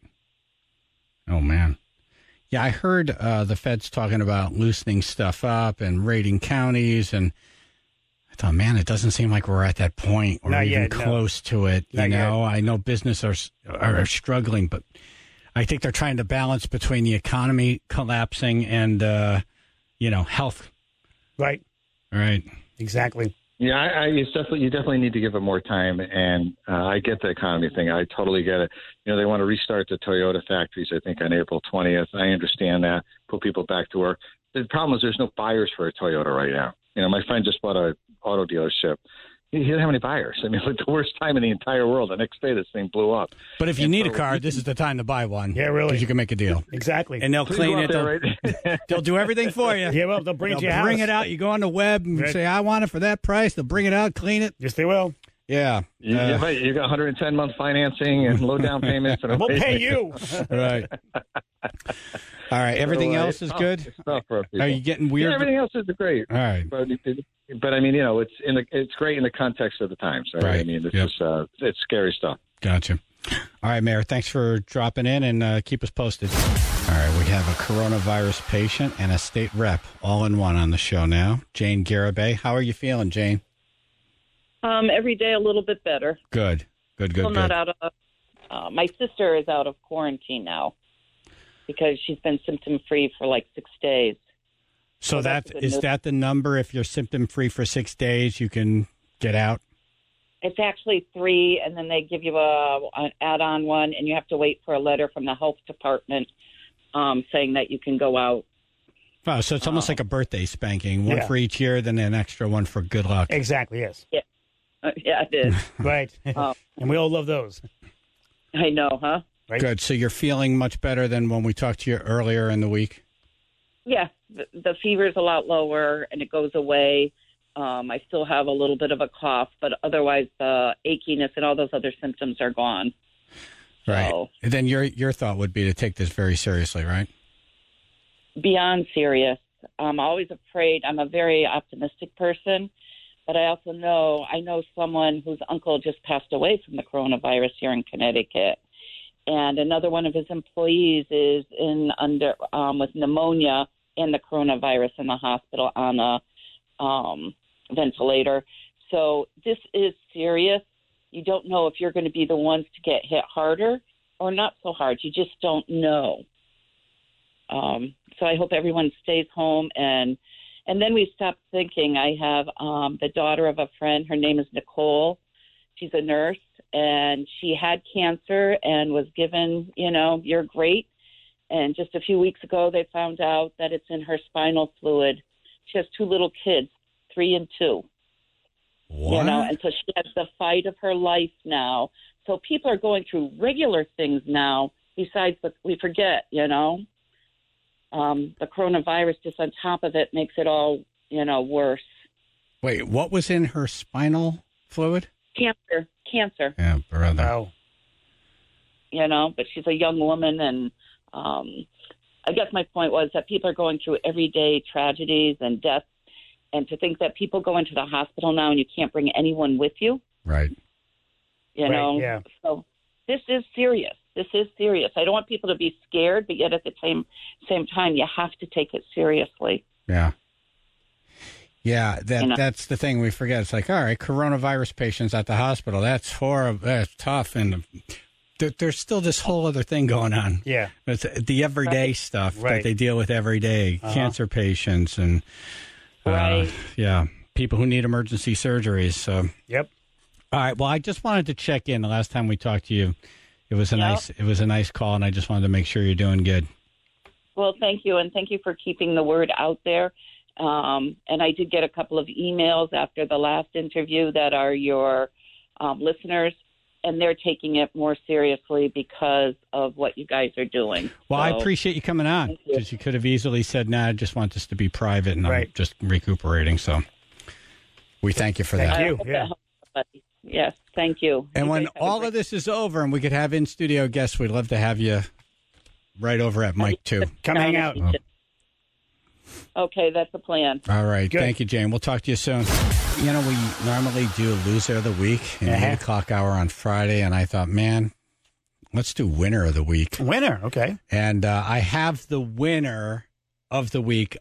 Oh, man. Yeah, I heard uh, the feds talking about loosening stuff up and raiding counties, and I thought, man, it doesn't seem like we're at that point or Not even yet, no. close to it. You Not yet. know, I know business are, are are struggling, but I think they're trying to balance between the economy collapsing and, uh, you know, health. Right. All right. Exactly. Yeah, I, I it's definitely you definitely need to give it more time, and uh, I get the economy thing. I totally get it. You know, they want to restart the Toyota factories, I think, on April twentieth. I understand that. Put people back to work. The problem is there's no buyers for a Toyota right now. You know, my friend just bought a auto dealership. He he doesn't have any buyers. I mean, like the worst time in the entire world. The next day, this thing blew up. But if you And need a so- car, this is the time to buy one. Yeah, really. Because you can make a deal. Exactly. And they'll Please clean go it. out there, They'll, right? they'll do everything for you. yeah, well, they'll bring it They'll to your bring house. it out. You go on the web and Right. say, I want it for that price. They'll bring it out, clean it. Yes, they will. Yeah. You, Uh, you, you got one hundred ten month financing and low down payments. And We'll pay you. right. All right. Everything So, uh, else it's is tough. good? It's tough for people. Are you getting weird? Yeah, everything else is great. All right. But, but I mean, you know, it's in the it's great in the context of the times. Right? Right. I mean, it's Yep. just uh, it's scary stuff. Gotcha. All right, Mayor. Thanks for dropping in and uh, keep us posted. All right. We have a coronavirus patient and a state rep all in one on the show now. Jane Garibay. How are you feeling, Jane? Um, every day a little bit better. Good. Good, good, Still good. not out of. Uh, my sister is out of quarantine now because she's been symptom free for like six days. So So that's that a good is news. that the number? If you're symptom free for six days, you can get out. It's actually three, and then they give you a an add-on one, and you have to wait for a letter from the health department um, saying that you can go out. Oh, so it's almost Oh. like a birthday spanking. One Yeah. for each year, then an extra one for good luck. Exactly, yes. Uh, yeah, it is. Right. Oh. And we all love those. I know, huh? Right. Good. So you're feeling much better than when we talked to you earlier in the week? Yeah, the, the fever's a lot lower, and it goes away. Um, I still have a little bit of a cough, but otherwise the achiness and all those other symptoms are gone. Right. So, And then your your thought would be to take this very seriously, right? beyond serious. I'm always afraid. I'm a very optimistic person, but I also know I know someone whose uncle just passed away from the coronavirus here in Connecticut, and another one of his employees is in under um, with pneumonia and the coronavirus in the hospital on a um, ventilator. So this is serious. You don't know if you're going to be the ones to get hit harder or not so hard. You just don't know. Um, so I hope everyone stays home, and and then we stop thinking. I have um, the daughter of a friend. Her name is Nicole. She's a nurse, and she had cancer and was given, you know, you're great. And just a few weeks ago, they found out that it's in her spinal fluid. She has two little kids, three and two. What? You know, and so she has the fight of her life now. So people are going through regular things now besides what we forget, you know. Um, the coronavirus just on top of it makes it all, you know, worse. Wait, what was in her spinal fluid? Cancer, cancer. Yeah, brother. Oh. You know, but she's a young woman, and um, I guess my point was that people are going through everyday tragedies and deaths, and to think that people go into the hospital now and you can't bring anyone with you. Right. You Right, know, yeah. so this is serious. This is serious. I don't want people to be scared, but yet at the same same time, you have to take it seriously. Yeah. Yeah, that You know? that's the thing we forget. It's like, all right, coronavirus patients at the hospital. That's horrible. That's tough. And there, there's still this whole other thing going on. Yeah. It's the everyday stuff Right. that they deal with every day. Uh-huh. Cancer patients and, uh, Right. yeah, people who need emergency surgeries. So, Yep. all right. Well, I just wanted to check in. The last time we talked to you, it was a Yep. nice, it was a nice call, and I just wanted to make sure you're doing good. Well, thank you, and thank you for keeping the word out there. Um, and I did get a couple of emails after the last interview that are your um, listeners, and they're taking it more seriously because of what you guys are doing. Well, I So, appreciate you coming on, Thank you. because you could have easily said, "Nah, I just want this to be private, and I'm Right. just recuperating." So, we thank you for Thank that. you. I hope Yeah. that helps somebody. Yes, thank you. And You when guys have a all great- of this is over and we could have in studio guests, we'd love to have you right over at Mike too. Come hang out. Okay, that's the plan. All right, Good. thank you, Jane. We'll talk to you soon. You know, we normally do loser of the week in the Uh-huh. eight o'clock hour on Friday, and I thought, man, let's do winner of the week. Winner. Okay. And uh, I have the winner of the week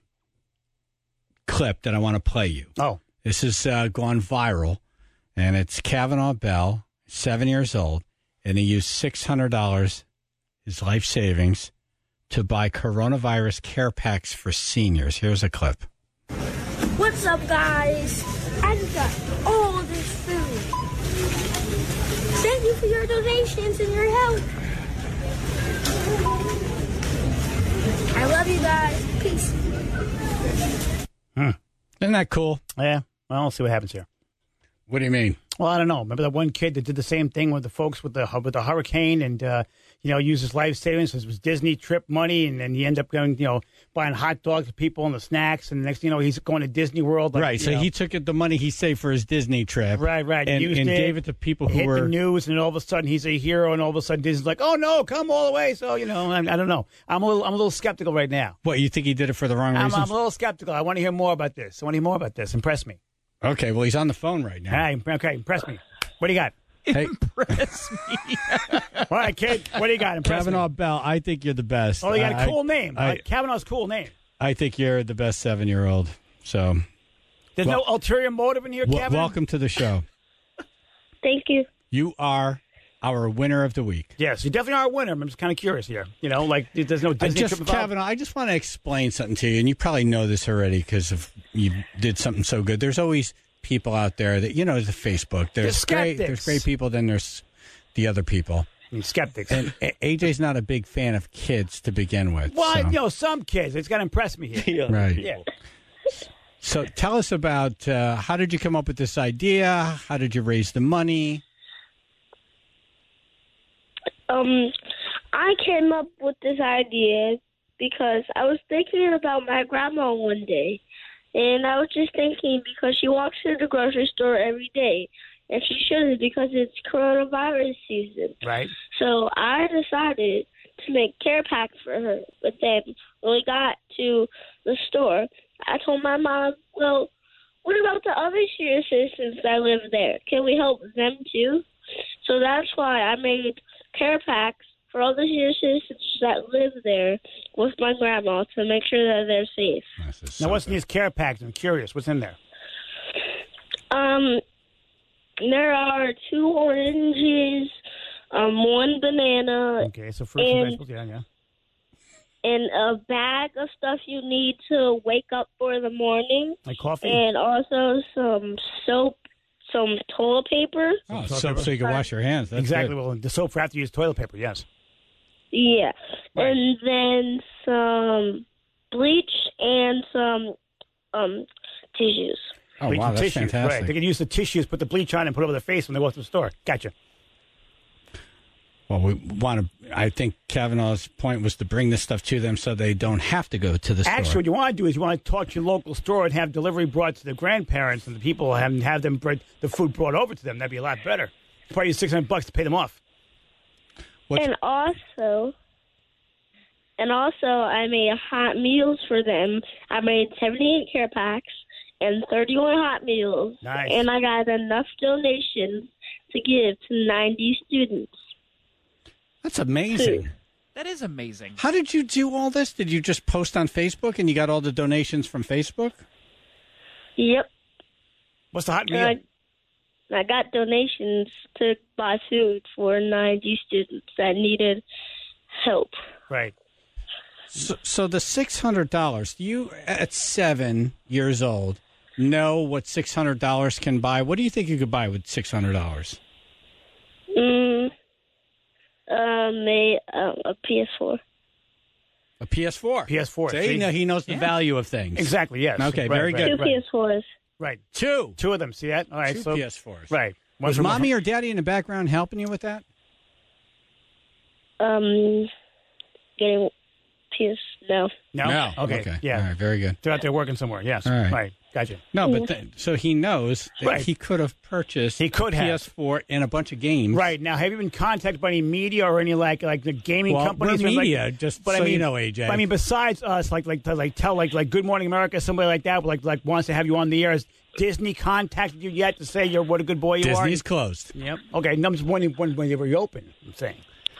clip that I want to play you. Oh. This has uh, gone viral, and it's Kavanaugh Bell, seven years old, and he used six hundred dollars, his life savings, to buy coronavirus care packs for seniors. Here's a clip. What's up, guys? I just got all this food. Thank you for your donations and your help. I love you guys. Peace. Hmm. Isn't that cool? Yeah. Well, we'll see what happens here. What do you mean? Well, I don't know. Remember that one kid that did the same thing with the folks with the with the hurricane, and uh, you know, used his life savings. It was Disney trip money, and then he ended up going, you know, buying hot dogs for people and the snacks, and the next thing you know, he's going to Disney World. Like, right. So you know. he took it, the money he saved for his Disney trip. Right, right. And, Used and it, gave it to people who hit were. the news, and all of a sudden he's a hero, and all of a sudden Disney's like, "Oh no, come all the way." So you know, I, I don't know. I'm a little, I'm a little skeptical right now. What, you think he did it for the wrong I'm, reasons? I'm a little skeptical. I want to hear more about this. I want to hear more about this. Impress me. Okay, well, he's on the phone right now. Hey, okay, impress me. What do you got? Hey, Impress me. All right, kid. What do you got? Impress Kavanaugh me. Bell, I think you're the best. Oh, you got a I- cool name. I, uh, Kavanaugh's cool name. I think you're the best seven-year-old. So, There's Well- no ulterior motive in here, w- Kevin. welcome to the show. Thank you. You are our winner of the week. Yes, you definitely are a winner. I'm just kind of curious here. You know, like there's no I Disney just, trip involved. Kavanaugh, I just want to explain something to you, and you probably know this already because of you did something so good. There's always people out there that, you know, the Facebook. There's They're great, skeptics. there's great people, then there's the other people. And skeptics. And A- AJ's not a big fan of kids to begin with. well, so. you know, some kids. It's got to impress me here. Right. Yeah. So tell us about uh, how did you come up with this idea? How did you raise the money? Um, I came up with this idea because I was thinking about my grandma one day. And I was just thinking because she walks to the grocery store every day. And she shouldn't because it's coronavirus season. Right. So I decided to make care packs for her. But then when we got to the store, I told my mom, well, what about the other senior citizens that live there? Can we help them too? So that's why I made care packs for all the senior citizens that live there with my grandma to make sure that they're safe. Now, what's in these care packs? I'm curious. What's in there? Um, there are two oranges, um, one banana, Okay, so fruits and, and- vegetables. Yeah, yeah. and a bag of stuff you need to wake up for the morning, Like coffee. and also some soap, some toilet paper. Oh, Toilet soap paper? so you can wash your hands. That's exactly. good. Well, the soap for after you use toilet paper. Yes. Yeah. Right. And then some bleach and some um tissues. Oh, Bleach wow, and that's tissues. fantastic. Right. They can use the tissues, put the bleach on, and put it over their face when they go to the store. Gotcha. Well, we want to. I think Kavanaugh's point was to bring this stuff to them so they don't have to go to the store. Actually, what you want to do is you want to talk to your local store and have delivery brought to the grandparents and the people and have them bring the food brought over to them. That'd be a lot better. It's probably six hundred bucks to pay them off. What's And also, and also, I made hot meals for them. I made seventy-eight care packs and thirty-one hot meals. Nice. And I got enough donations to give to ninety students. That's amazing. That is amazing. How did you do all this? Did you just post on Facebook and you got all the donations from Facebook? Yep. What's the hot meal? And I, I got donations to buy food for ninety students that needed help. Right. So, so the six hundred dollars, you at seven years old know what six hundred dollars can buy? What do you think you could buy with six hundred dollars? Mm, um, a, um, a P S four. A P S four. P S four. See, See? no, he knows the Yeah. value of things. Exactly, yes. Okay, Right, very right, good. Two P S fours. Right. Two. Two of them. See that? All right. Two so, P S fours. Right. Was from- mommy or daddy in the background helping you with that? Um, getting P S, no. No? No. Okay. Okay. Yeah. All right, very good. They're out there working somewhere. Yes. All right. Right. Gotcha. No, but th- so he knows that Right. he could have purchased He could a have. P S four and a bunch of games. Right. Now, have you been contacted by any media or any, like, like the gaming Well, companies? we're or, like- media, just but so I mean, you know, A J. but I mean, besides us, like, like, to, like, tell, like, like Good Morning America, somebody like that, like, like wants to have you on the air. Has Disney contacted you yet to say you're what a good boy you are? Disney's closed. Yep. Okay. No, I'm just wondering when, when they reopen, I'm saying.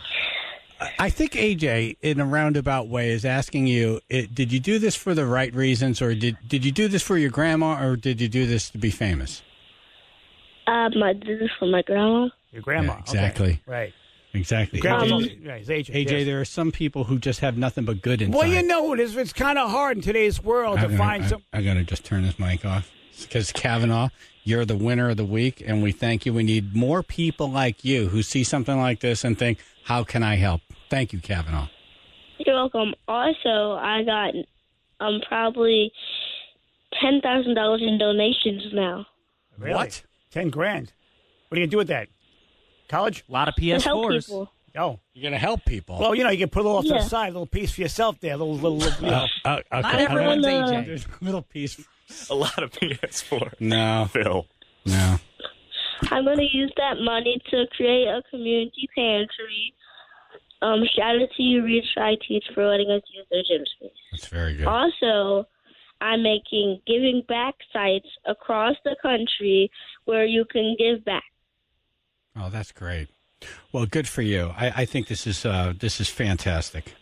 I think A J, in a roundabout way, is asking you: it, Did you do this for the right reasons, or did did you do this for your grandma, or did you do this to be famous? Um, I did this for my grandma. Your grandma. Yeah, exactly. Okay. Right. Exactly. Grandma's Um, also- yeah, he's A J. A J, yes. there are some people who just have nothing but good inside. Well, you know it is. It's kind of hard in today's world I'm to gonna, find I, some. I'm going to just turn this mic off because Kavanaugh, you're the winner of the week, and we thank you. We need more people like you who see something like this and think, "How can I help?" Thank you, Kavanaugh. You're welcome. Also, I got um probably ten thousand dollars in donations now. Really? What? Ten grand. What are you gonna do with that? College? A lot of To help P S fours. people. Oh. You're going to help people. Well, you know, you can put a little off to Yeah. the side, a little piece for yourself there, a little, little, little you know. Uh, uh, Not okay. everyone's I'm A gonna- J. There's a little piece. A lot of P S four. No, Phil. no. I'm going to use that money to create a community pantry. Um, shout out to you, Reach I Teach, for letting us use their gym space. That's very good. Also, I'm making giving back sites across the country where you can give back. Oh, that's great. Well, good for you. I, I think this is uh, this is fantastic.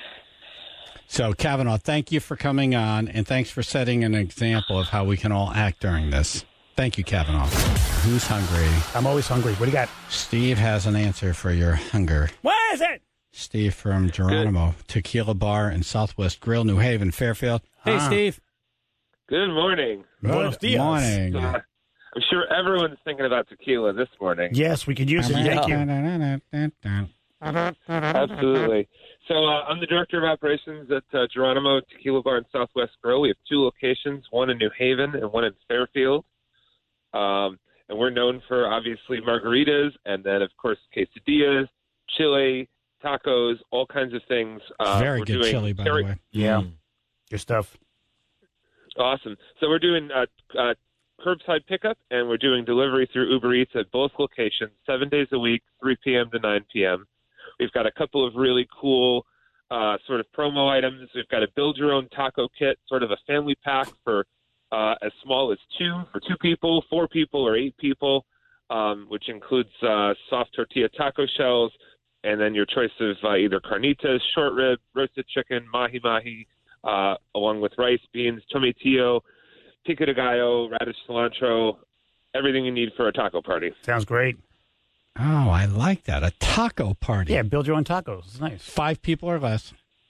So, Kavanaugh, thank you for coming on, and thanks for setting an example of how we can all act during this. Thank you, Kavanaugh. Who's hungry? I'm always hungry. What do you got? Steve has an answer for your hunger. What is it? Steve from Geronimo Tequila Bar in Southwest Grill, New Haven, Fairfield. Hey, Ah. Steve. Good morning. Buenos Good dias. morning. So, uh, I'm sure everyone's thinking about tequila this morning. Yes, we could use it. Thank you. Absolutely. So uh, I'm the director of operations at uh, Geronimo Tequila Bar in Southwest Grill. We have two locations, one in New Haven and one in Fairfield. Um, and we're known for, obviously, margaritas and then, of course, quesadillas, chili, tacos, all kinds of things. Uh, Very we're good doing chili, by terri- the way. Yeah. Good stuff. Awesome. So we're doing uh, uh, curbside pickup, and we're doing delivery through Uber Eats at both locations, seven days a week, three p.m. to nine p.m. We've got a couple of really cool uh, sort of promo items. We've got a build-your-own taco kit, sort of a family pack for uh, as small as two, for two people, four people, or eight people, um, which includes uh, soft tortilla taco shells, and then your choice of uh, either carnitas, short rib, roasted chicken, mahi-mahi, uh, along with rice, beans, tomatillo, pico de gallo, radish, cilantro, everything you need for a taco party. Sounds great. Oh, I like that. A taco party. Yeah, build your own tacos. It's nice. Five people or less.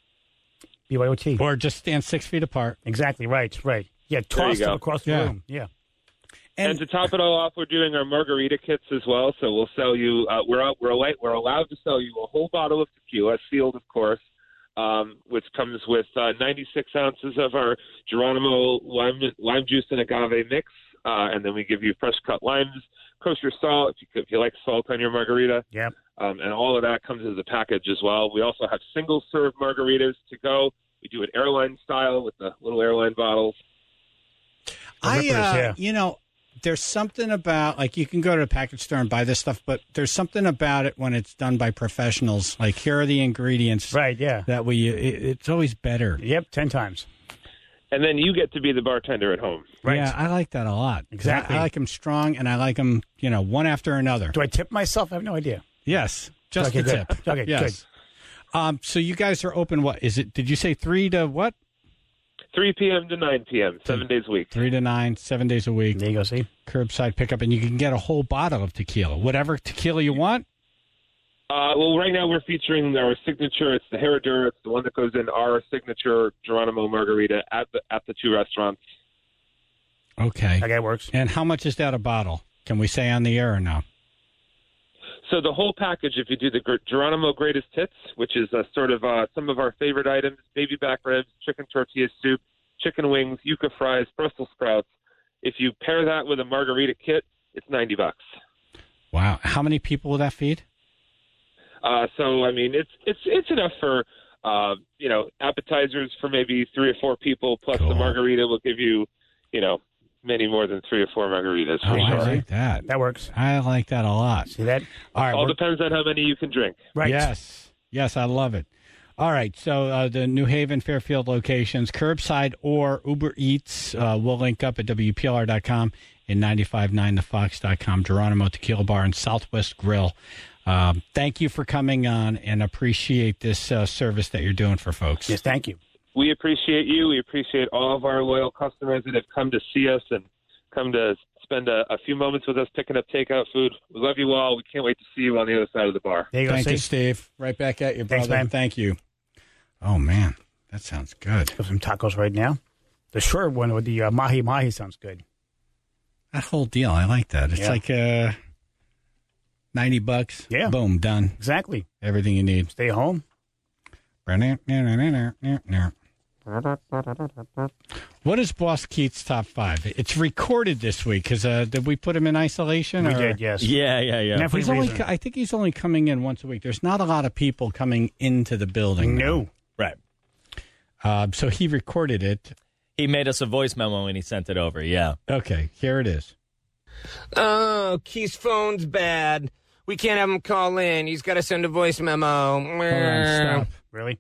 B Y O T. Or just stand six feet apart. Exactly right. Right. Yeah, There you toss them go. across the Yeah. room. Yeah. And, And, to top it all off, we're doing our margarita kits as well. So we'll sell you. Uh, we're we're allowed, we're allowed to sell you a whole bottle of tequila, sealed, of course, um, which comes with uh, ninety-six ounces of our Geronimo lime lime juice and agave mix, uh, and then we give you fresh cut limes, kosher salt if you if you like salt on your margarita. Yep. um, and all of that comes as a package as well. We also have single-serve margaritas to go. We do it airline style with the little airline bottles. I, uh, yeah. you know, there's something about, like, you can go to a package store and buy this stuff, but there's something about it when it's done by professionals. Like, here are the ingredients. Right, yeah. That we, it, it's always better. Yep, ten times. And then you get to be the bartender at home. Right. Yeah, I like that a lot. Exactly. I, I like them strong, and I like them, you know, one after another. Do I tip myself? I have no idea. Yes, just Okay, the good. tip. Okay, yes. good. Um, so you guys are open, what, is it, did you say three to what? three p.m. to nine p.m., seven days a week. Three to nine, seven days a week. There you go, see? Curbside pickup, and you can get a whole bottle of tequila. Whatever tequila you want. Uh, well, right now we're featuring our signature. It's the Herradura. It's the one that goes in our signature Geronimo margarita at the at the two restaurants. Okay. Okay, works. And how much is that a bottle? Can we say on the air or no? So the whole package, if you do the Ger- Geronimo Greatest Hits, which is uh, sort of uh, some of our favorite items, baby back ribs, chicken tortilla soup, chicken wings, yuca fries, Brussels sprouts. If you pair that with a margarita kit, it's ninety bucks. Wow. How many people will that feed? Uh, so, I mean, it's it's it's enough for, uh, you know, appetizers for maybe three or four people, plus Cool. the margarita will give you, you know, many more than three or four margaritas. Oh, For I sure. like that. That works. I like that a lot. See that? All right. All we're- depends on how many you can drink. Right. Yes. Yes, I love it. All right. So uh, the New Haven, Fairfield locations, curbside or Uber Eats, uh, we'll link up at W P L R dot com and ninety-five point nine the fox dot com. Geronimo Tequila Bar and Southwest Grill. Um, thank you for coming on, and appreciate this uh, service that you're doing for folks. Yes, thank you. We appreciate you. We appreciate all of our loyal customers that have come to see us and come to spend a, a few moments with us picking up takeout food. We love you all. We can't wait to see you on the other side of the bar. There you go, Thank see? you, Steve. Right back at you, Thanks, brother. man. Thank you. Oh, man. That sounds good. Got some tacos right now. The short one with the uh, mahi mahi sounds good. That whole deal, I like that. It's Yeah. like uh, ninety bucks. Yeah. Boom, done. Exactly. Everything you need. Stay home. What is Boss Keats' top five? It's recorded this week because uh, did we put him in isolation? We or? did, yes. Yeah, yeah, yeah. Never He's only, I think he's only coming in once a week. There's not a lot of people coming into the building. No. Right. Uh, so he recorded it. He made us a voice memo and he sent it over. Yeah. Okay, here it is. Oh, Keith's phone's bad. We can't have him call in. He's got to send a voice memo. Hold on, stop. Really?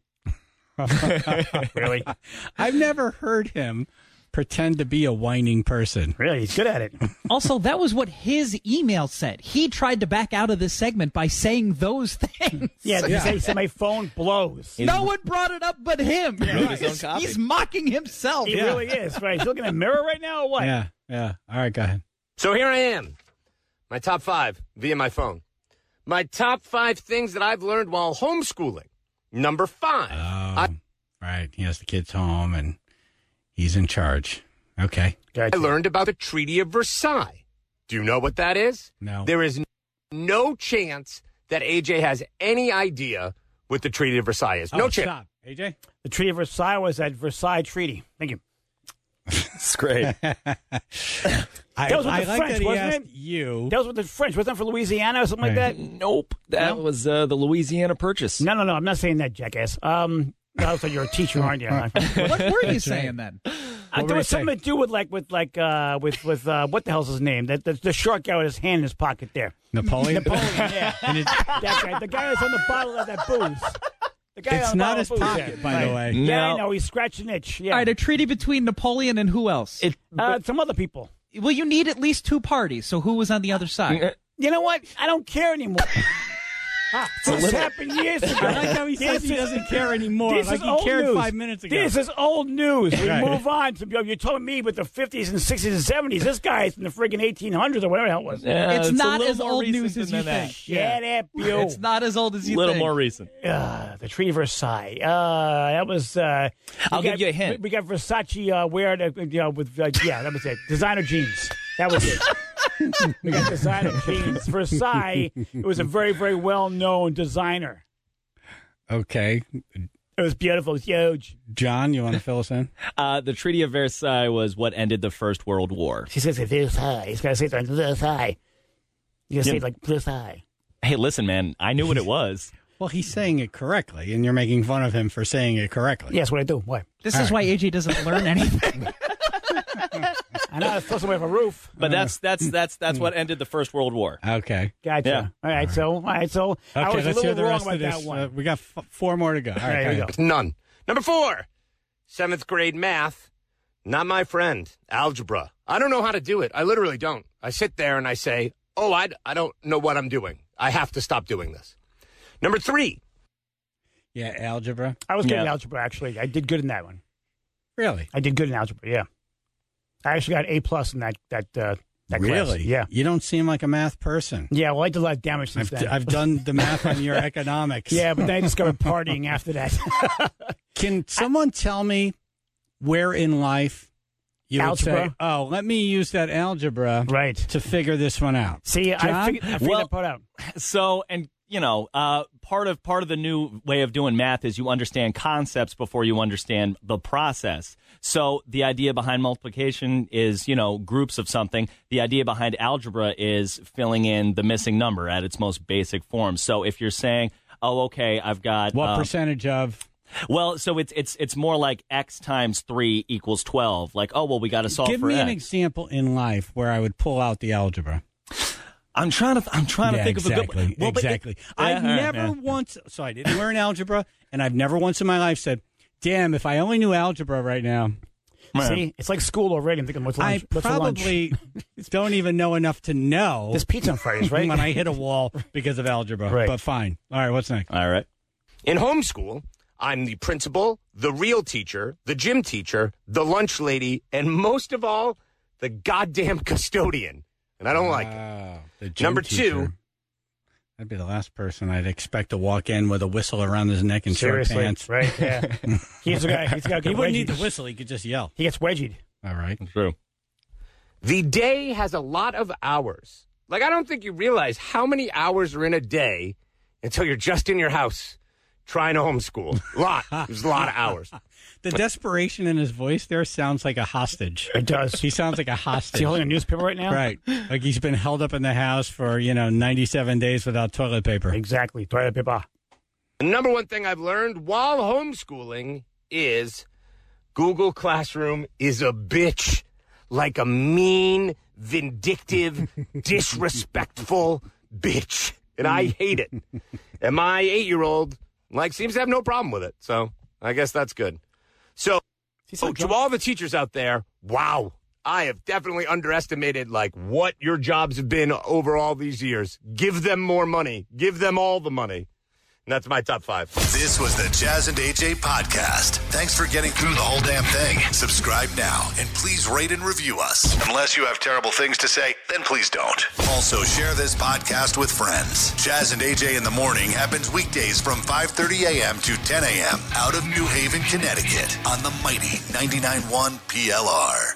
Really? I've never heard him pretend to be a whining person. Really? He's good at it. Also, that was what his email said. He tried to back out of this segment by saying those things. Yeah, yeah. He said my phone blows. No one brought it up but him. Wrote his own He's, copy. he's mocking himself. He really is. Right? He's looking in a mirror right now or what? Yeah, yeah. All right, go ahead. So here I am. My top five via my phone. My top five things that I've learned while homeschooling. Number five. Um, I, right. He has the kids home and he's in charge. Okay. I learned about the Treaty of Versailles. Do you know what that is? No. There is no chance that A J has any idea what the Treaty of Versailles is. No Oh, chance. stop. A J? The Treaty of Versailles was that Versailles Treaty. Thank you. It's great. I, That was with I the like French, that he wasn't asked it? you. That was with the French. Wasn't that for Louisiana or something like Right. that? Nope. That No? was uh, the Louisiana Purchase. No, no, no. I'm not saying that, jackass. Um, no, so you're a teacher, aren't you? What were you saying then? Uh, What there were was you something to do with like with like uh with with uh what the hell's his name? That the, the short guy with his hand in his pocket there. Napoleon? Napoleon, yeah. And it- that guy, the guy that's on the bottle of that booze. The guy It's on the not bottle his of booze pocket, there. by the Right. way. Yeah, No. I know. He's scratching itch. Yeah. All right, a treaty between Napoleon and who else? It, uh, some other people. Well, you need at least two parties, so who was on the other side? You know what? I don't care anymore. Ah, this happened years ago. I like how he says This he is- doesn't care anymore. This Like is he old cared news. five minutes ago. This is old news. We Right. move on. To, you're telling me with the fifties and sixties and seventies. This guy's in the friggin' eighteen hundreds or whatever the hell it was. Yeah, It's a not little as more old recent news as than you that. think. Shut up, you. It's not as old as A you little think. more recent. Uh, the Treaty of Versailles. Uh, that was. Uh, I'll we give got, you a hint. We, we got Versace uh, wearing, uh, you know, with uh, yeah, that was it. Designer jeans. That was it. We got designer jeans. Versailles. It was a very, very well-known designer. Okay. It was beautiful. It was huge. John, you want to fill us in? Uh, the Treaty of Versailles was what ended the First World War. She says it Versailles. He's got to say it like Versailles. You got to say it like Versailles. Hey, listen, man, I knew what it was. Well, he's saying it correctly, and you're making fun of him for saying it correctly. Yes, what I do. Why? This All is right. why A J doesn't learn anything. I know it's supposed to have a roof. But that's that's that's that's what ended the First World War. Okay. Gotcha. Yeah. All right, so all right, so I Okay, was a let's little hear the wrong rest about of this. that one. Uh, we got f- four more to go. All right, There you go go. ahead. None. Number four, seventh grade math. Not my friend. Algebra. I don't know how to do it. I literally don't. I sit there and I say, oh, I, I don't know what I'm doing. I have to stop doing this. Number three. Yeah, algebra. I was good in Yeah. algebra, actually. I did good in that one. Really? I did good in algebra, yeah. I actually got A plus in that that uh, that class. Really? Yeah. You don't seem like a math person. Yeah, well, I did a lot of damage since I've, then. I've done the math on your economics. Yeah, but then I discovered partying after that. Can someone tell me where in life you would say, Algebra? oh, let me use that algebra right. to figure this one out? See, I John? figured, I figured Well- that part out. So, and you know, uh, part of part of the new way of doing math is you understand concepts before you understand the process. So, the idea behind multiplication is, you know, groups of something. The idea behind algebra is filling in the missing number at its most basic form. So, if you're saying, "Oh, okay, I've got What um, percentage of? well," so it's it's it's more like x times three equals twelve. Like, oh, well, we got to solve Give for me x. an example in life where I would pull out the algebra. I'm trying to. I'm trying yeah, to think exactly, of a good. Well, but it- exactly. Yeah, I've all right, never yeah. once. So I didn't learn algebra, and I've never once in my life said, "Damn, if I only knew algebra right now." See, it's like school already. I'm thinking, what's lunch? I what's for lunch? probably don't even know enough to know. There's pizza on Fridays, right? when I hit a wall because of algebra. Right. But fine. All right, what's next? All right. In homeschool, I'm the principal, the real teacher, the gym teacher, the lunch lady, and most of all, the goddamn custodian. And I don't like it. Wow, the gym Number teacher. two. That'd be the last person I'd expect to walk in with a whistle around his neck and Seriously, short pants. right? Yeah. He's the guy. He's got to He get wouldn't need the wedgied. whistle. He could just yell. He gets wedgied. All right. True. The day has a lot of hours. Like, I don't think you realize how many hours are in a day until you're just in your house trying to homeschool. A lot. There's a lot of hours. The desperation in his voice there sounds like a hostage. It does. He sounds like a Is hostage. he holding a newspaper right now? Right. Like he's been held up in the house for, you know, ninety-seven days without toilet paper. Exactly. Toilet paper. The number one thing I've learned while homeschooling is Google Classroom is a bitch. Like a mean, vindictive, disrespectful bitch. And I hate it. And my eight-year-old, like, seems to have no problem with it. So I guess that's good. So, so to all the teachers out there, wow. I have definitely underestimated, like, what your jobs have been over all these years. Give them more money. Give them all the money. And that's my top five. This was the Jazz and A J podcast. Thanks for getting through the whole damn thing. Subscribe now and please rate and review us. Unless you have terrible things to say, then please don't. Also, share this podcast with friends. Jazz and A J in the morning happens weekdays from five thirty a.m. to ten a.m. out of New Haven, Connecticut on the mighty ninety-nine point one P L R.